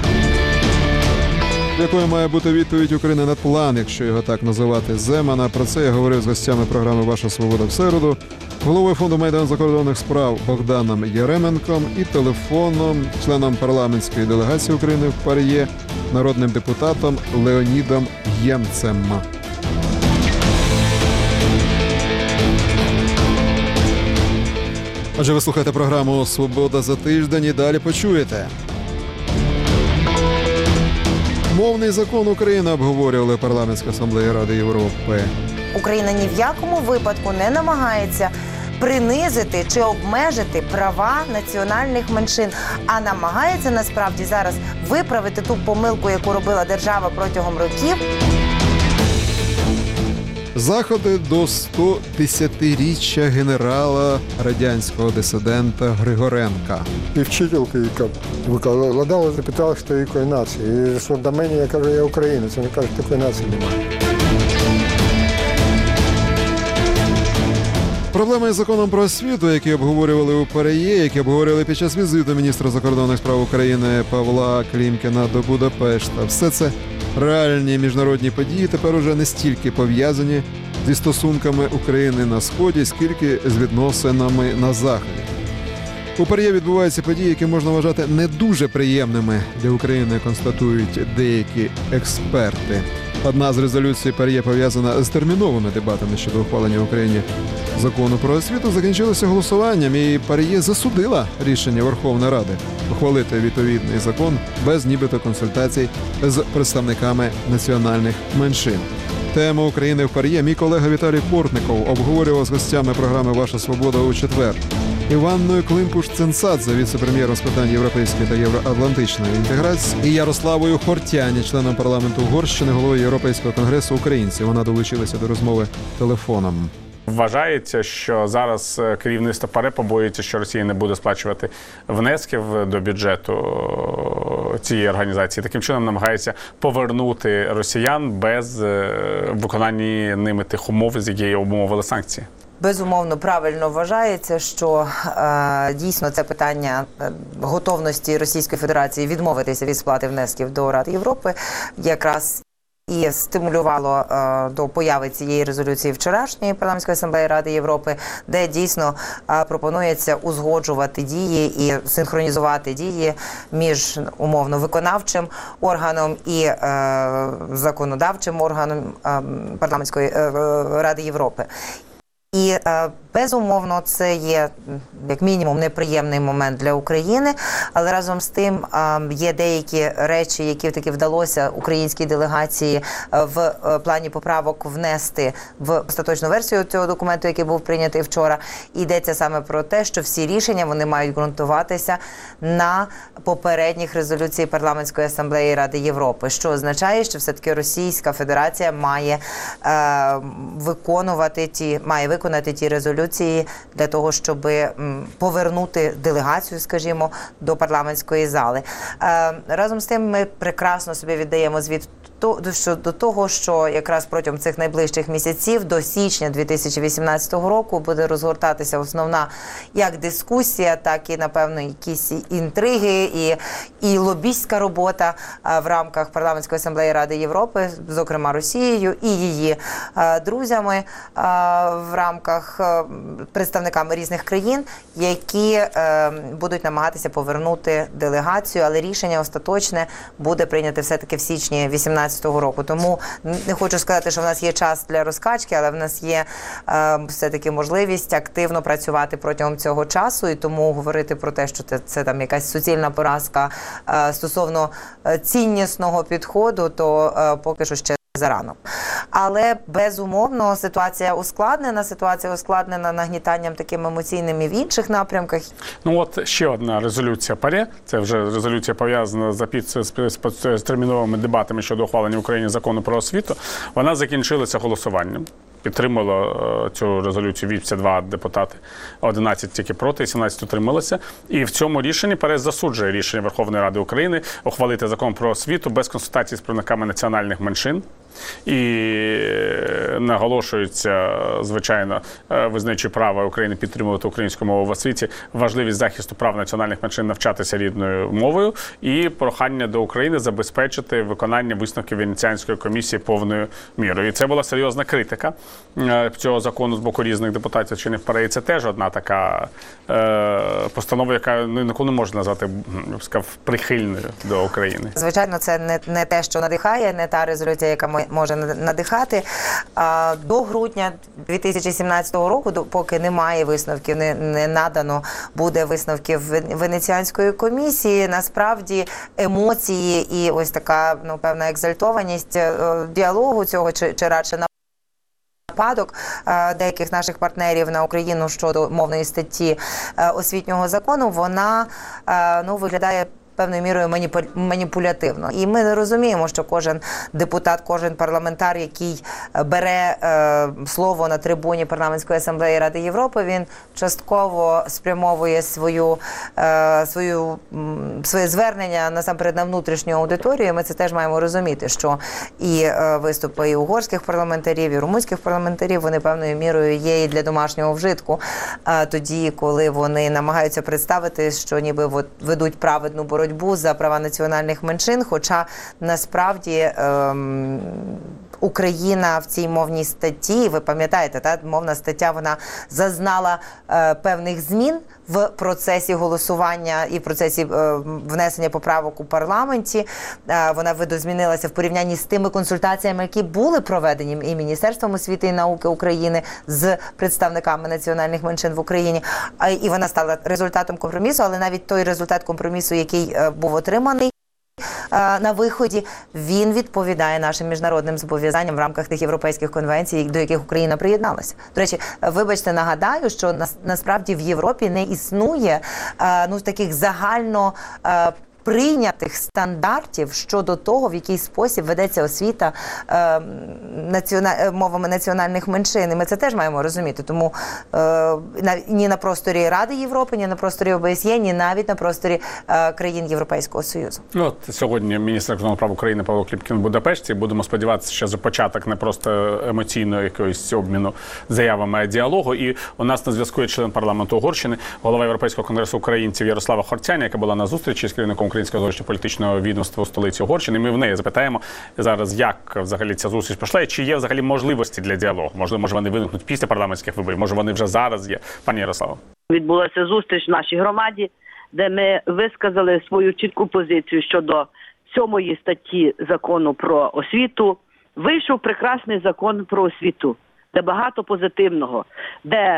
Якою має бути відповідь України на план, якщо його так називати, Земана? Про це я говорив з гостями програми «Ваша свобода» в середу, головою фонду Майдан закордонних справ Богданом Яременком і телефоном членом парламентської делегації України в ПАРЄ, народним депутатом Леонідом Ємцем. Отже, ви слухаєте програму «Свобода за тиждень» і далі почуєте. Мовний закон України обговорювали Парламентська асамблея Ради Європи. Україна ні в якому випадку не намагається принизити чи обмежити права національних меншин, а намагається насправді зараз виправити ту помилку, яку робила держава протягом років. Заходи до 110-річчя генерала радянського дисидента Григоренка. І вчителька, яка викладала, запитала, що якої нації. І що до мене, я кажу, я українець. Вона каже, такої нації немає. Проблеми із законом про освіту, які обговорювали у ПАРЄ, які обговорювали під час візиту міністра закордонних справ України Павла Клімкіна до Будапешта. Все це реальні міжнародні події тепер уже не стільки пов'язані зі стосунками України на Сході, скільки з відносинами на Заході. У ПАРЄ відбуваються події, які можна вважати не дуже приємними для України, констатують деякі експерти. Одна з резолюцій ПАРЄ, пов'язана з терміновими дебатами щодо ухвалення в Україні закону про освіту, закінчилася голосуванням, і ПАРЄ засудила рішення Верховної Ради ухвалити відповідний закон без нібито консультацій з представниками національних меншин. Тему України в ПАРЄ мій колега Віталій Портников обговорював з гостями програми «Ваша свобода» у четвер. Іванною Климпуш-Цинцадзе, віце-прем'єром з питань європейської та євроатлантичної інтеграції, і Ярославою Хортяні, членом парламенту Угорщини, головою Європейського конгресу українців. Вона долучилася до розмови телефоном. Вважається, що зараз керівництво ПАРЄ побоюється, що Росія не буде сплачувати внесків до бюджету цієї організації. Таким чином намагається повернути росіян без виконання ними тих умов, з яких обумовили санкції. Безумовно, правильно вважається, що дійсно це питання готовності Російської Федерації відмовитися від сплати внесків до Ради Європи якраз і стимулювало до появи цієї резолюції вчорашньої Парламентської асамблеї Ради Європи, де дійсно пропонується узгоджувати дії і синхронізувати дії між умовно виконавчим органом і законодавчим органом Парламентської Ради Європи. І, безумовно, це є, як мінімум, неприємний момент для України, але разом з тим є деякі речі, які таки вдалося українській делегації в плані поправок внести в остаточну версію цього документу, який був прийнятий вчора. Йдеться саме про те, що всі рішення вони мають ґрунтуватися на попередніх резолюціях Парламентської асамблеї Ради Європи, що означає, що все-таки Російська Федерація має виконати ті резолюції для того, щоб повернути делегацію, скажімо, до парламентської зали. Разом з тим ми прекрасно собі віддаємо звіт до того, що якраз протягом цих найближчих місяців до січня 2018 року буде розгортатися основна як дискусія, так і, напевно, якісь інтриги і лобістська робота в рамках Парламентської асамблеї Ради Європи, зокрема Росією і її друзями в рамках представниками різних країн, які будуть намагатися повернути делегацію, але рішення остаточне буде прийняте все-таки в січні 2018 року. Тому не хочу сказати, що в нас є час для розкачки, але в нас є все-таки можливість активно працювати протягом цього часу, і тому говорити про те, що це там якась суцільна поразка стосовно ціннісного підходу, то поки що ще зарано. Але, безумовно, ситуація ускладнена нагнітанням таким емоційним і в інших напрямках. Ну от ще одна резолюція ПАРЄ, це вже резолюція пов'язана з терміновими дебатами щодо ухвалення в Україні закону про освіту, вона закінчилася голосуванням. Підтримало цю резолюцію 82 депутати, 11 тільки проти, 17 утрималися. І в цьому рішенні ПАРЄ засуджує рішення Верховної Ради України ухвалити закон про освіту без консультації з представниками національних меншин. І наголошується, звичайно, визнаючи право України підтримувати українську мову в освіті, важливість захисту прав національних меншин навчатися рідною мовою і прохання до України забезпечити виконання висновків Венеціанської комісії повною мірою. І це була серйозна критика цього закону з боку різних депутатів чи не в ПАРЄ. Це теж одна така постанова, яка ніколи не можна назвати, я б сказав, прихильною до України. Звичайно, це не те, що надихає, не та резолюція, яка може надихати. До грудня 2017 року, поки немає висновків, не надано буде висновків Венеціанської комісії, насправді емоції і ось така, певна екзальтованість діалогу цього, чи радше нападок деяких наших партнерів на Україну щодо мовної статті освітнього закону, вона виглядає певною мірою маніпулятивно. І ми розуміємо, що кожен депутат, кожен парламентар, який бере слово на трибуні Парламентської асамблеї Ради Європи, він частково спрямовує своє звернення насамперед на внутрішню аудиторію. Ми це теж маємо розуміти, що і виступи і угорських парламентарів, і румунських парламентарів, вони певною мірою є і для домашнього вжитку. Тоді, коли вони намагаються представити, що ніби ведуть праведну боротьбу за права національних меншин, хоча насправді Україна в цій мовній статті, ви пам'ятаєте, мовна стаття, вона зазнала певних змін в процесі голосування і в процесі внесення поправок у парламенті. Вона видозмінилася в порівнянні з тими консультаціями, які були проведені і Міністерством освіти і науки України з представниками національних меншин в Україні. І вона стала результатом компромісу, але навіть той результат компромісу, який був отриманий на виході, він відповідає нашим міжнародним зобов'язанням в рамках тих європейських конвенцій, до яких Україна приєдналася. До речі, вибачте, нагадаю, що насправді в Європі не існує таких загально прийнятих стандартів щодо того, в який спосіб ведеться освіта мовами національних меншин. І ми це теж маємо розуміти. Тому ні на просторі Ради Європи, ні на просторі ОБСЄ, ні навіть на просторі країн Європейського Союзу. От сьогодні міністр закордонних справ України Павло Клімкін в Будапешті. Будемо сподіватися, що за початок не просто емоційного якогось обміну заявами, а діалогу. І у нас на зв'язку є член парламенту Угорщини, голова Європейського конгресу українців Ярослава Хорцяня, яка була на зустрічі з керівником Українського зовнішньополітичного відомства у столиці Угорщини. Ми в неї запитаємо зараз, як взагалі ця зустріч пройшла і чи є взагалі можливості для діалогу. Можливо, може вони виникнуть після парламентських виборів, може вони вже зараз є. Пані Ярославо. Відбулася зустріч в нашій громаді, де ми висказали свою чітку позицію щодо 7 статті закону про освіту. Вийшов прекрасний закон про освіту, де багато позитивного, де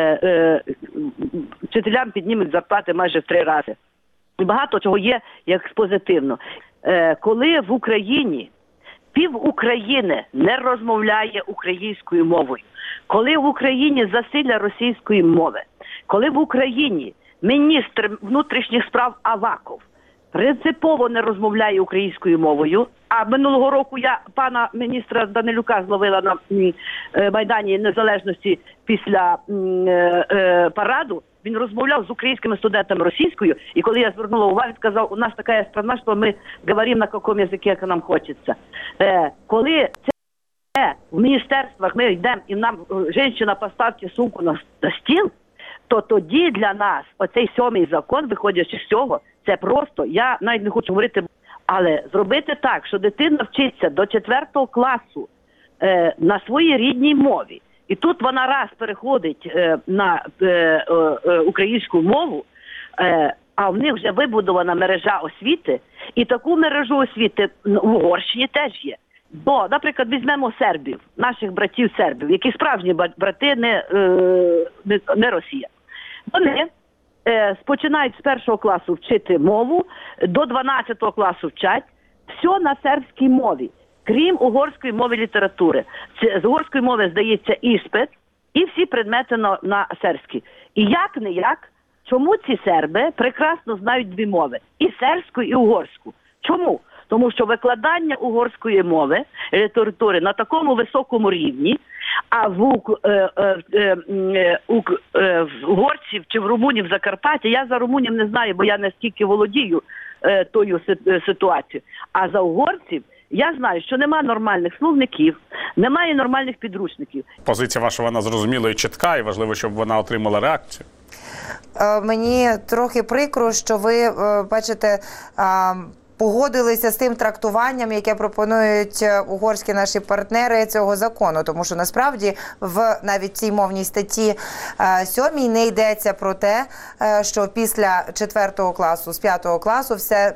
вчителям піднімуть зарплати майже в 3 рази. І багато чого є як позитивно. Коли в Україні пів України не розмовляє українською мовою, коли в Україні засилля російської мови, коли в Україні міністр внутрішніх справ Аваков принципово не розмовляє українською мовою, а минулого року я пана міністра Данилюка зловила на Майдані Незалежності після параду, він розмовляв з українськими студентами російською, і коли я звернула увагу, він сказав, у нас така страна, що ми говоримо на якому язикі, як нам хочеться. Коли це в міністерствах ми йдемо, і нам жінка поставте сумку на стіл, то тоді для нас оцей 7-й закон, виходячи з цього, це просто, я навіть не хочу говорити, але зробити так, що дитина вчиться до 4 класу на своїй рідній мові, і тут вона раз переходить на українську мову, а в них вже вибудована мережа освіти, і таку мережу освіти в Угорщині теж є. Бо, наприклад, візьмемо сербів, наших братів-сербів, які справжні брати, не Росія. Вони починають з 1 класу вчити мову, до 12 класу вчать, все на сербській мові, крім угорської мови літератури. З угорської мови здається іспит, і всі предмети на сербській. І як-не-як, чому ці серби прекрасно знають дві мови? І сербську, і угорську. Чому? Тому що викладання угорської мови, літератури на такому високому рівні, а в угорців чи в румунів Закарпаття, я за румунів не знаю, бо я не стільки володію тою ситуацією, а за угорців я знаю, що немає нормальних словників, немає нормальних підручників. Позиція ваша, вона зрозуміла і чітка, і важливо, щоб вона отримала реакцію. Мені трохи прикро, що ви, бачите, погодилися з тим трактуванням, яке пропонують угорські наші партнери цього закону. Тому що насправді в навіть цій мовній статті 7 не йдеться про те, що після 4 класу, з 5 класу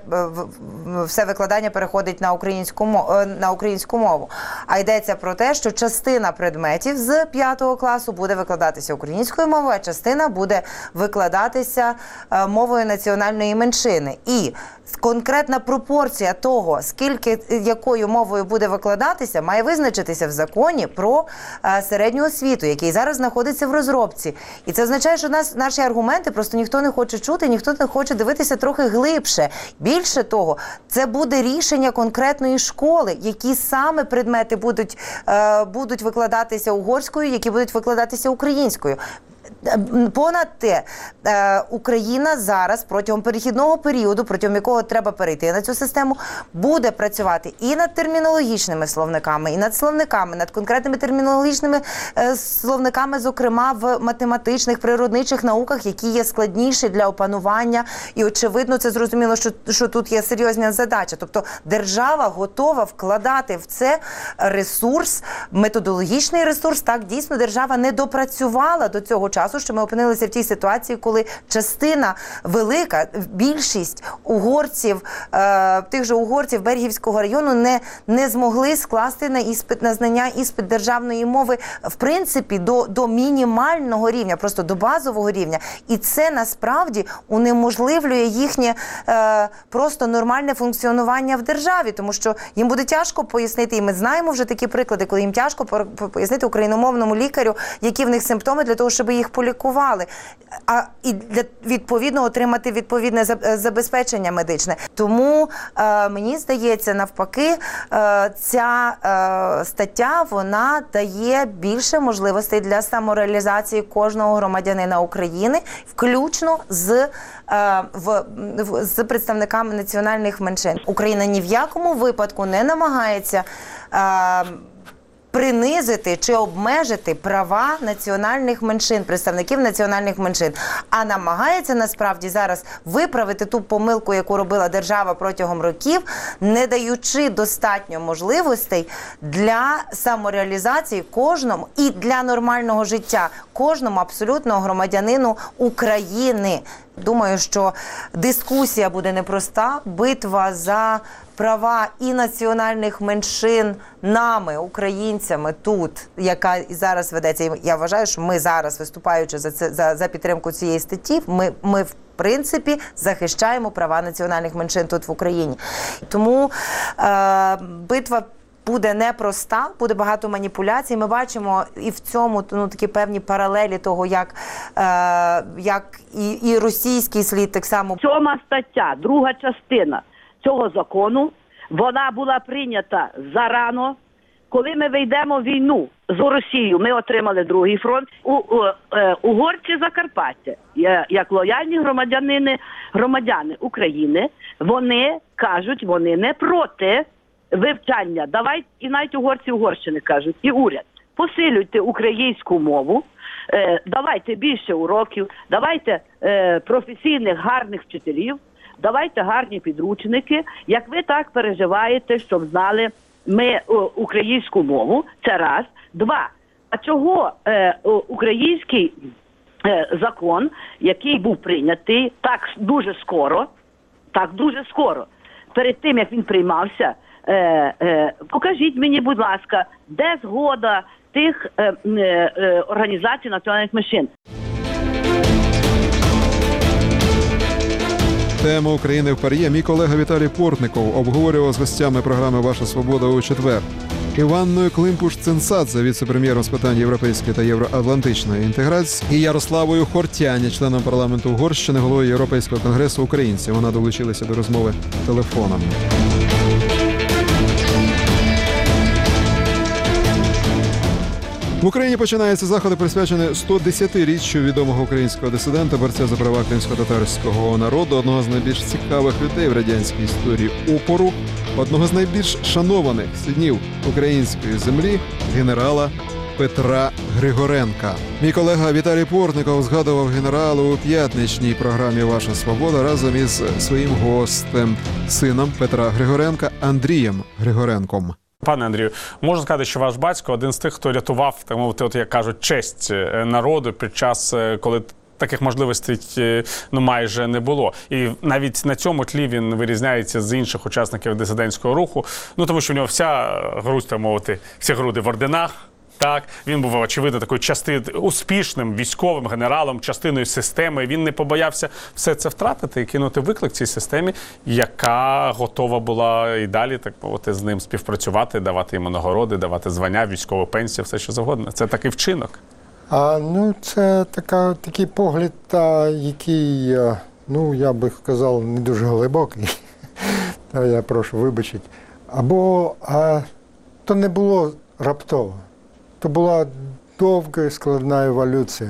все викладання переходить на українську мову. А йдеться про те, що частина предметів з 5 класу буде викладатися українською мовою, а частина буде викладатися мовою національної меншини. І конкретна пропорція того, скільки якою мовою буде викладатися, має визначитися в законі про середню освіту, який зараз знаходиться в розробці. І це означає, що наші аргументи просто ніхто не хоче чути, ніхто не хоче дивитися трохи глибше. Більше того, це буде рішення конкретної школи, які саме предмети будуть викладатися угорською, які будуть викладатися українською. Понад те, Україна зараз протягом перехідного періоду, протягом якого треба перейти на цю систему, буде працювати і над термінологічними словниками, і над словниками, над конкретними термінологічними словниками, зокрема в математичних, природничих науках, які є складніші для опанування. І очевидно, це зрозуміло, що тут є серйозна задача. Тобто держава готова вкладати в це ресурс, методологічний ресурс. Так, дійсно, держава не допрацювала до цього часу, що ми опинилися в тій ситуації, коли частина велика, більшість угорців, тих же угорців Бергівського району не змогли скласти на знання іспит державної мови, в принципі, до мінімального рівня, просто до базового рівня. І це насправді унеможливлює їхнє просто нормальне функціонування в державі, тому що їм буде тяжко пояснити, і ми знаємо вже такі приклади, коли їм тяжко пояснити україномовному лікарю, які в них симптоми, для того, щоб їх полікували, і відповідно отримати відповідне забезпечення медичне. Тому мені здається, навпаки, ця стаття, вона дає більше можливостей для самореалізації кожного громадянина України, включно з представниками національних меншин. Україна ні в якому випадку не намагається принизити чи обмежити права національних меншин, представників національних меншин, а намагається насправді зараз виправити ту помилку, яку робила держава протягом років, не даючи достатньо можливостей для самореалізації кожному і для нормального життя кожному абсолютно громадянину України. Думаю, що дискусія буде непроста, битва за права і національних меншин нами, українцями тут, яка зараз ведеться. Я вважаю, що ми зараз, виступаючи за підтримку цієї статті, ми в принципі захищаємо права національних меншин тут в Україні. Тому битва буде непроста, буде багато маніпуляцій. Ми бачимо і в цьому такі певні паралелі того, як і російський слід так само. 7 стаття, друга частина цього закону, вона була прийнята зарано, коли ми вийдемо в війну з Росією, ми отримали другий фронт. Угорці Закарпаття, як лояльні громадяни України, вони кажуть, вони не проти вивчання. Давайте, і навіть угорці Угорщини кажуть, і уряд, посилюйте українську мову, давайте більше уроків, давайте професійних, гарних вчителів, давайте гарні підручники. Як ви так переживаєте, щоб знали ми українську мову, це раз. Два, а чого український закон, який був прийнятий так дуже скоро, перед тим, як він приймався, покажіть мені, будь ласка, де згода тих організацій національних меншин? Тему України в ПАРЄ мій колега Віталій Портников обговорював з гостями програми «Ваша свобода» у четвер. Іванною Климпуш-Цинцадзе, віце-прем'єром з питань європейської та євроатлантичної інтеграції, і Ярославою Хортяні, членом парламенту Угорщини, головою Європейського конгресу українців. Вона долучилася до розмови телефоном. В Україні починаються заходи, присвячені 110-річчю відомого українського дисидента, борця за права кримськотатарського народу, одного з найбільш цікавих людей в радянській історії опору, одного з найбільш шанованих синів української землі, генерала Петра Григоренка. Мій колега Віталій Портников згадував генерала у п'ятничній програмі «Ваша свобода» разом із своїм гостем, сином Петра Григоренка Андрієм Григоренком. Пане Андрію, можна сказати, що ваш батько один з тих, хто рятував, так мовити, от як кажуть, честь народу під час, коли таких можливостей майже не було. І навіть на цьому тлі він вирізняється з інших учасників дисидентського руху, тому що в нього вся грудь, так мовити, всі груди в орденах. Так, він був, очевидно, такою успішним військовим генералом, частиною системи. Він не побоявся все це втратити і кинути виклик цій системі, яка готова була і далі, так мовити, з ним співпрацювати, давати йому нагороди, давати звання, військову пенсію, все що завгодно. Це такий вчинок. Це такий погляд, який, я би сказав, не дуже глибокий. Я прошу вибачити. Або то не було раптово. То була довга і складна еволюція.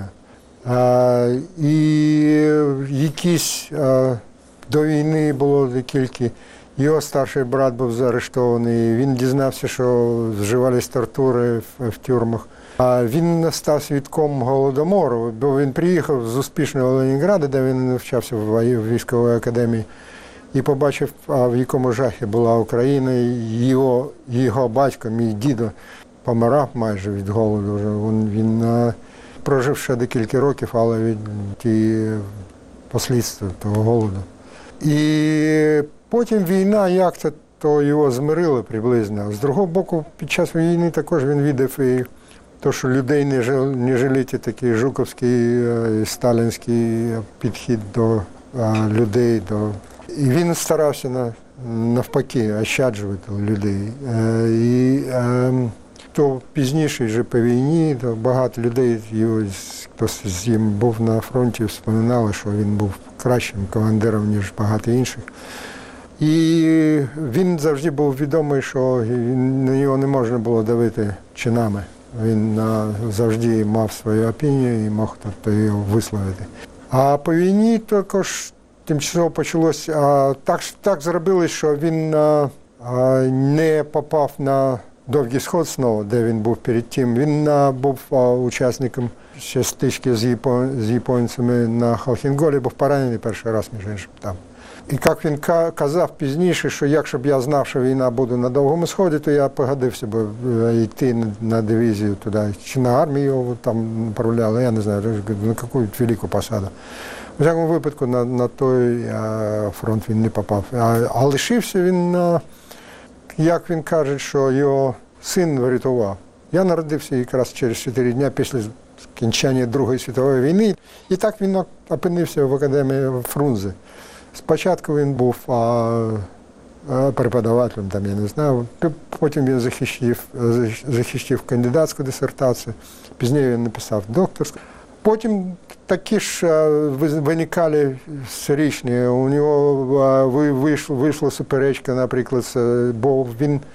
І якісь до війни було декілька. Його старший брат був заарештований. Він дізнався, що вживались тортури в тюрмах. Він став свідком Голодомору, бо він приїхав з успішного Ленінграда, де він навчався в військовій академії, і побачив, в якому жахі була Україна. Його батько, мій дідо, помирав майже від голоду. Він прожив ще декілька років, але від наслідства того голоду. І потім війна, як це, то його змирило приблизно. З другого боку, під час війни також він віддав і те, що людей не жаліти, такий жуковський, сталінський підхід до людей. І він старався навпаки ощаджувати людей. То пізніше, вже по війні, то багато людей, хто з ним був на фронті, вспоминали, що він був кращим командиром, ніж багато інших. І він завжди був відомий, що на нього не можна було давити чинами. Він завжди мав свою опінію і мог його висловити. А по війні також тимчасово почалося, так зробили, що він не попав на Довгий Сход знову, де він був перед тим. Він був учасником ще стички з японцями на Халхінголі, був поранений перший раз, між іншим, там. І як він казав пізніше, що якщо б я знав, що війна буде на Довгому Сході, то я погодився б йти на дивізію туди. Чи на армію його там направляли, я не знаю, на якусь велику посаду. У всякому випадку на той фронт він не попав. А лишився він, як він каже, що його син врятував. Я народився якраз через 4 дні після скінчення Другої світової війни. І так він опинився в академії Фрунзе. Спочатку він був преподавателем, там, я не знаю, потім він захистив кандидатську дисертацію, пізніше він написав докторську. Потім такі ж виникали серічні. У нього вийшла суперечка, наприклад, бо він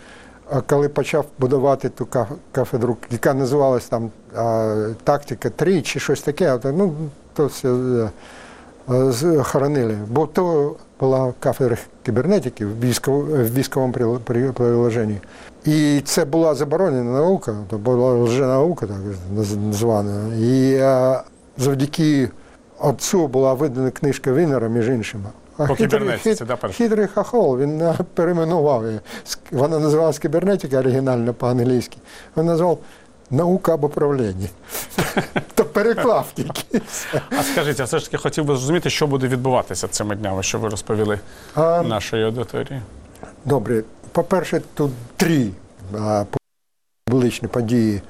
коли почав будувати ту кафедру, яка називалась там «Тактика 3» чи щось таке, ну, то все хоронили. Бо то була кафедра кібернетики в військовому приложенні. І це була заборонена наука, то була лженаука, так звана. І завдяки отцу була видана книжка Вінера, між іншим. По кібернетиці, да, хитрий хахол, він перейменував її. Вона називалась кібернетика оригінально по-англійськи. Він назвав «Наука об управлінні». То переклав тільки. А скажіть, я все ж таки хотів би зрозуміти, що буде відбуватися цими днями, що ви розповіли нашій аудиторії. Добре. По-перше, тут 3 публічні події.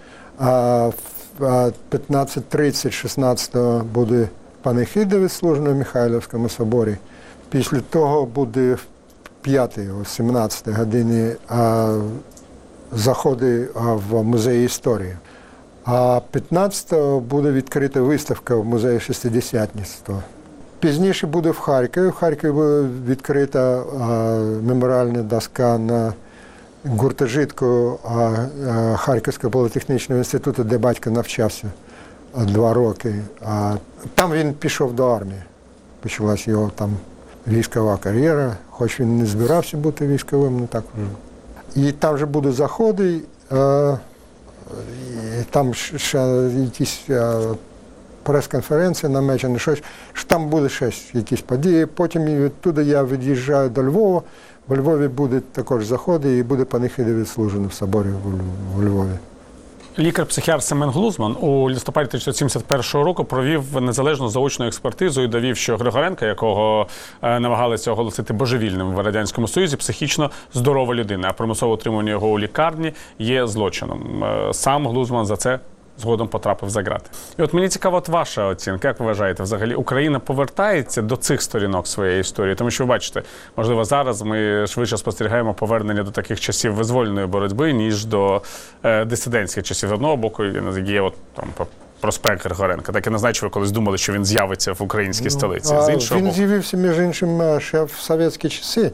15:30, 16 буде панихида відслужена в Михайлівському соборі. Після того буде в 5 о 17 годині заходи в музей історії. А 15-го буде відкрита виставка в музеї шестидесятництва. Пізніше буде в Харкові. В Харкові буде відкрита меморіальна доска на гуртожитку Харківського політехнічного інституту, де батько навчався 2 роки. Там він пішов до армії. Почалась його там військова кар'єра, хоч він не збирався бути військовим, не так вже. І там вже будуть заходи, і там ще якісь прес-конференції намечені, щось, там буде щось, якісь події. Потім відтуди я від'їжджаю до Львова. У Львові будуть також заходи і буде панихида відслужена в соборі у Львові. Лікар-психіатр Семен Глузман у листопаді 1971 року провів незалежну заочну експертизу і довів, що Григоренко, якого намагалися оголосити божевільним в Радянському Союзі, психічно здорова людина, а примусове утримання його у лікарні є злочином. Сам Глузман за це згодом потрапив за ґрати. І от мені цікава ваша оцінка. Як ви вважаєте, взагалі Україна повертається до цих сторінок своєї історії? Тому що, ви бачите, можливо, зараз ми швидше спостерігаємо повернення до таких часів визвольної боротьби, ніж до дисидентських часів. З одного боку, є от там проспект Григоренка. Так я не знаю, чи ви колись думали, що він з'явиться в українській столиці. З іншого він боку, з'явився, між іншим, ще в совєтські часи.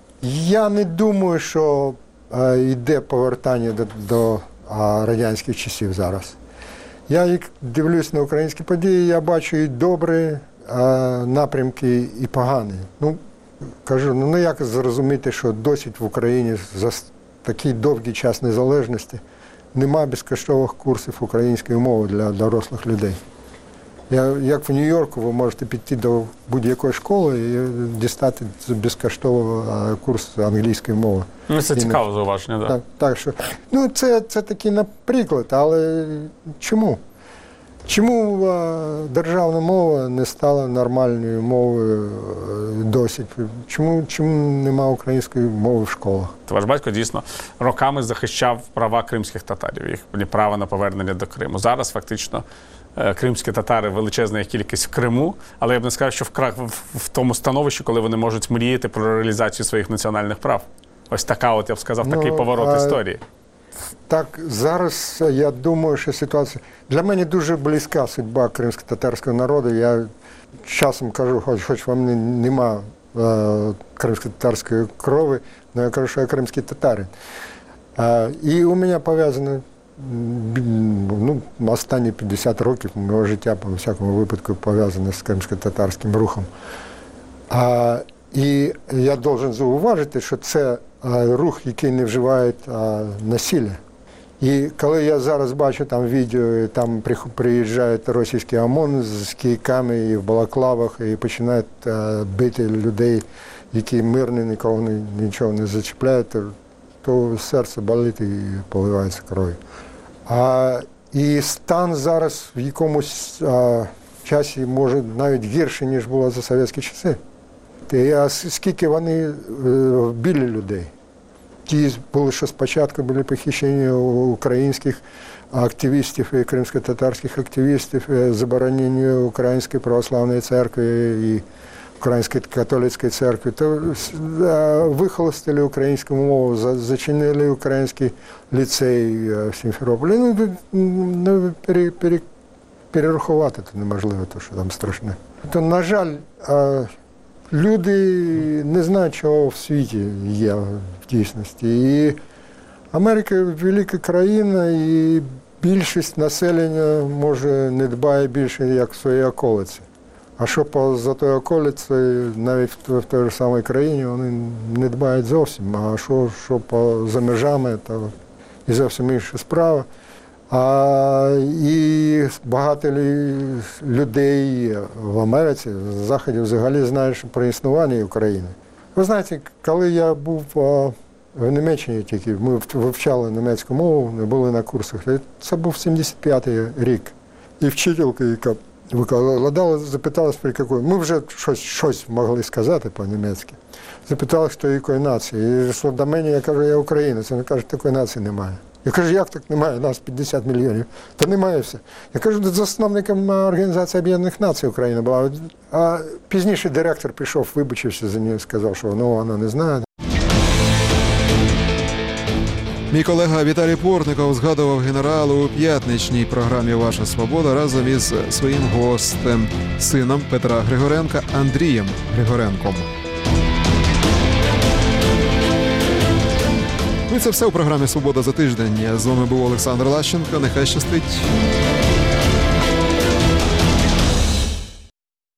Я не думаю, що йде повертання до радянських часів зараз. Я як дивлюсь на українські події, я бачу і добрі напрямки, і погані. Ну, кажу, ну як зрозуміти, що досить в Україні за такий довгий час незалежності немає безкоштовних курсів української мови для дорослих людей. Як в Нью-Йорку ви можете піти до будь-якої школи і дістати безкоштовний курс англійської мови. Ну, це цікаве зауваження, так. Так що, ну, це такий наприклад, але чому? Чому державна мова не стала нормальною мовою досі? Чому немає української мови в школах? Ваш батько дійсно роками захищав права кримських татарів, їх право на повернення до Криму. Зараз фактично кримські татари величезна їх кількість в Криму, але я б не сказав, що в тому становищі, коли вони можуть мріяти про реалізацію своїх національних прав. Ось така, от я б сказав, такий поворот історії. Так, зараз я думаю, що ситуація... Для мене дуже близька судьба кримсько-татарського народу. Я часом кажу, хоч вам нема кримсько-татарської крові, але я кажу, що я кримський татарин. І у мене пов'язано останні 50 років мого життя, по всякому випадку, пов'язане з кримсько-татарським рухом. І я должен зауважити, що це рух, який не вживає насилля. І коли я зараз бачу там відео, там приїжджає російський ОМОН з кийками і в балаклавах і починають бити людей, які мирні, нічого не зачіпляють, то серце болить і поливається кров'ю. І стан зараз в якомусь часі може навіть гірше, ніж було за совєтські часи. А скільки вони вбили людей. Ті були, що спочатку були похищені українських активістів і кримсько-татарських активістів, заборонення Української православної церкви і Української католицької церкви, то вихолостили українську мову, зачинили український ліцей в Сімферополі. Ну, перерахувати це неможливо, то що там страшне. То, на жаль, люди не знають, чого в світі є в дійсності. І Америка велика країна, і більшість населення, може, не дбає більше, як в своїй околиці. А що поза тою околицею, навіть в той ж самій країні, вони не дбають зовсім. А що поза межами, то і зовсім інша справа. І багато людей в Америці, в Заході взагалі знають про існування України. Ви знаєте, коли я був в Німеччині тільки, ми вивчали німецьку мову, не були на курсах, це був 75-й рік. І вчителька, яка викладала, запиталась, при якої. Ми вже щось могли сказати по-німецьки. Запиталась, хто якої нації. І що до мене, я кажу, я українець. Вона каже, такої нації немає. Я кажу, як так немає? Нас 50 мільйонів. Та немає все. Я кажу, засновником Організації Об'єднаних Націй Україна була. А пізніше директор прийшов, вибачився за нею, сказав, що вона не знає. Мій колега Віталій Портников згадував генерала у п'ятничній програмі «Ваша свобода» разом із своїм гостем, сином Петра Григоренка Андрієм Григоренком. Ну і це все у програмі «Свобода за тиждень». З вами був Олександр Лащенко. Нехай щастить.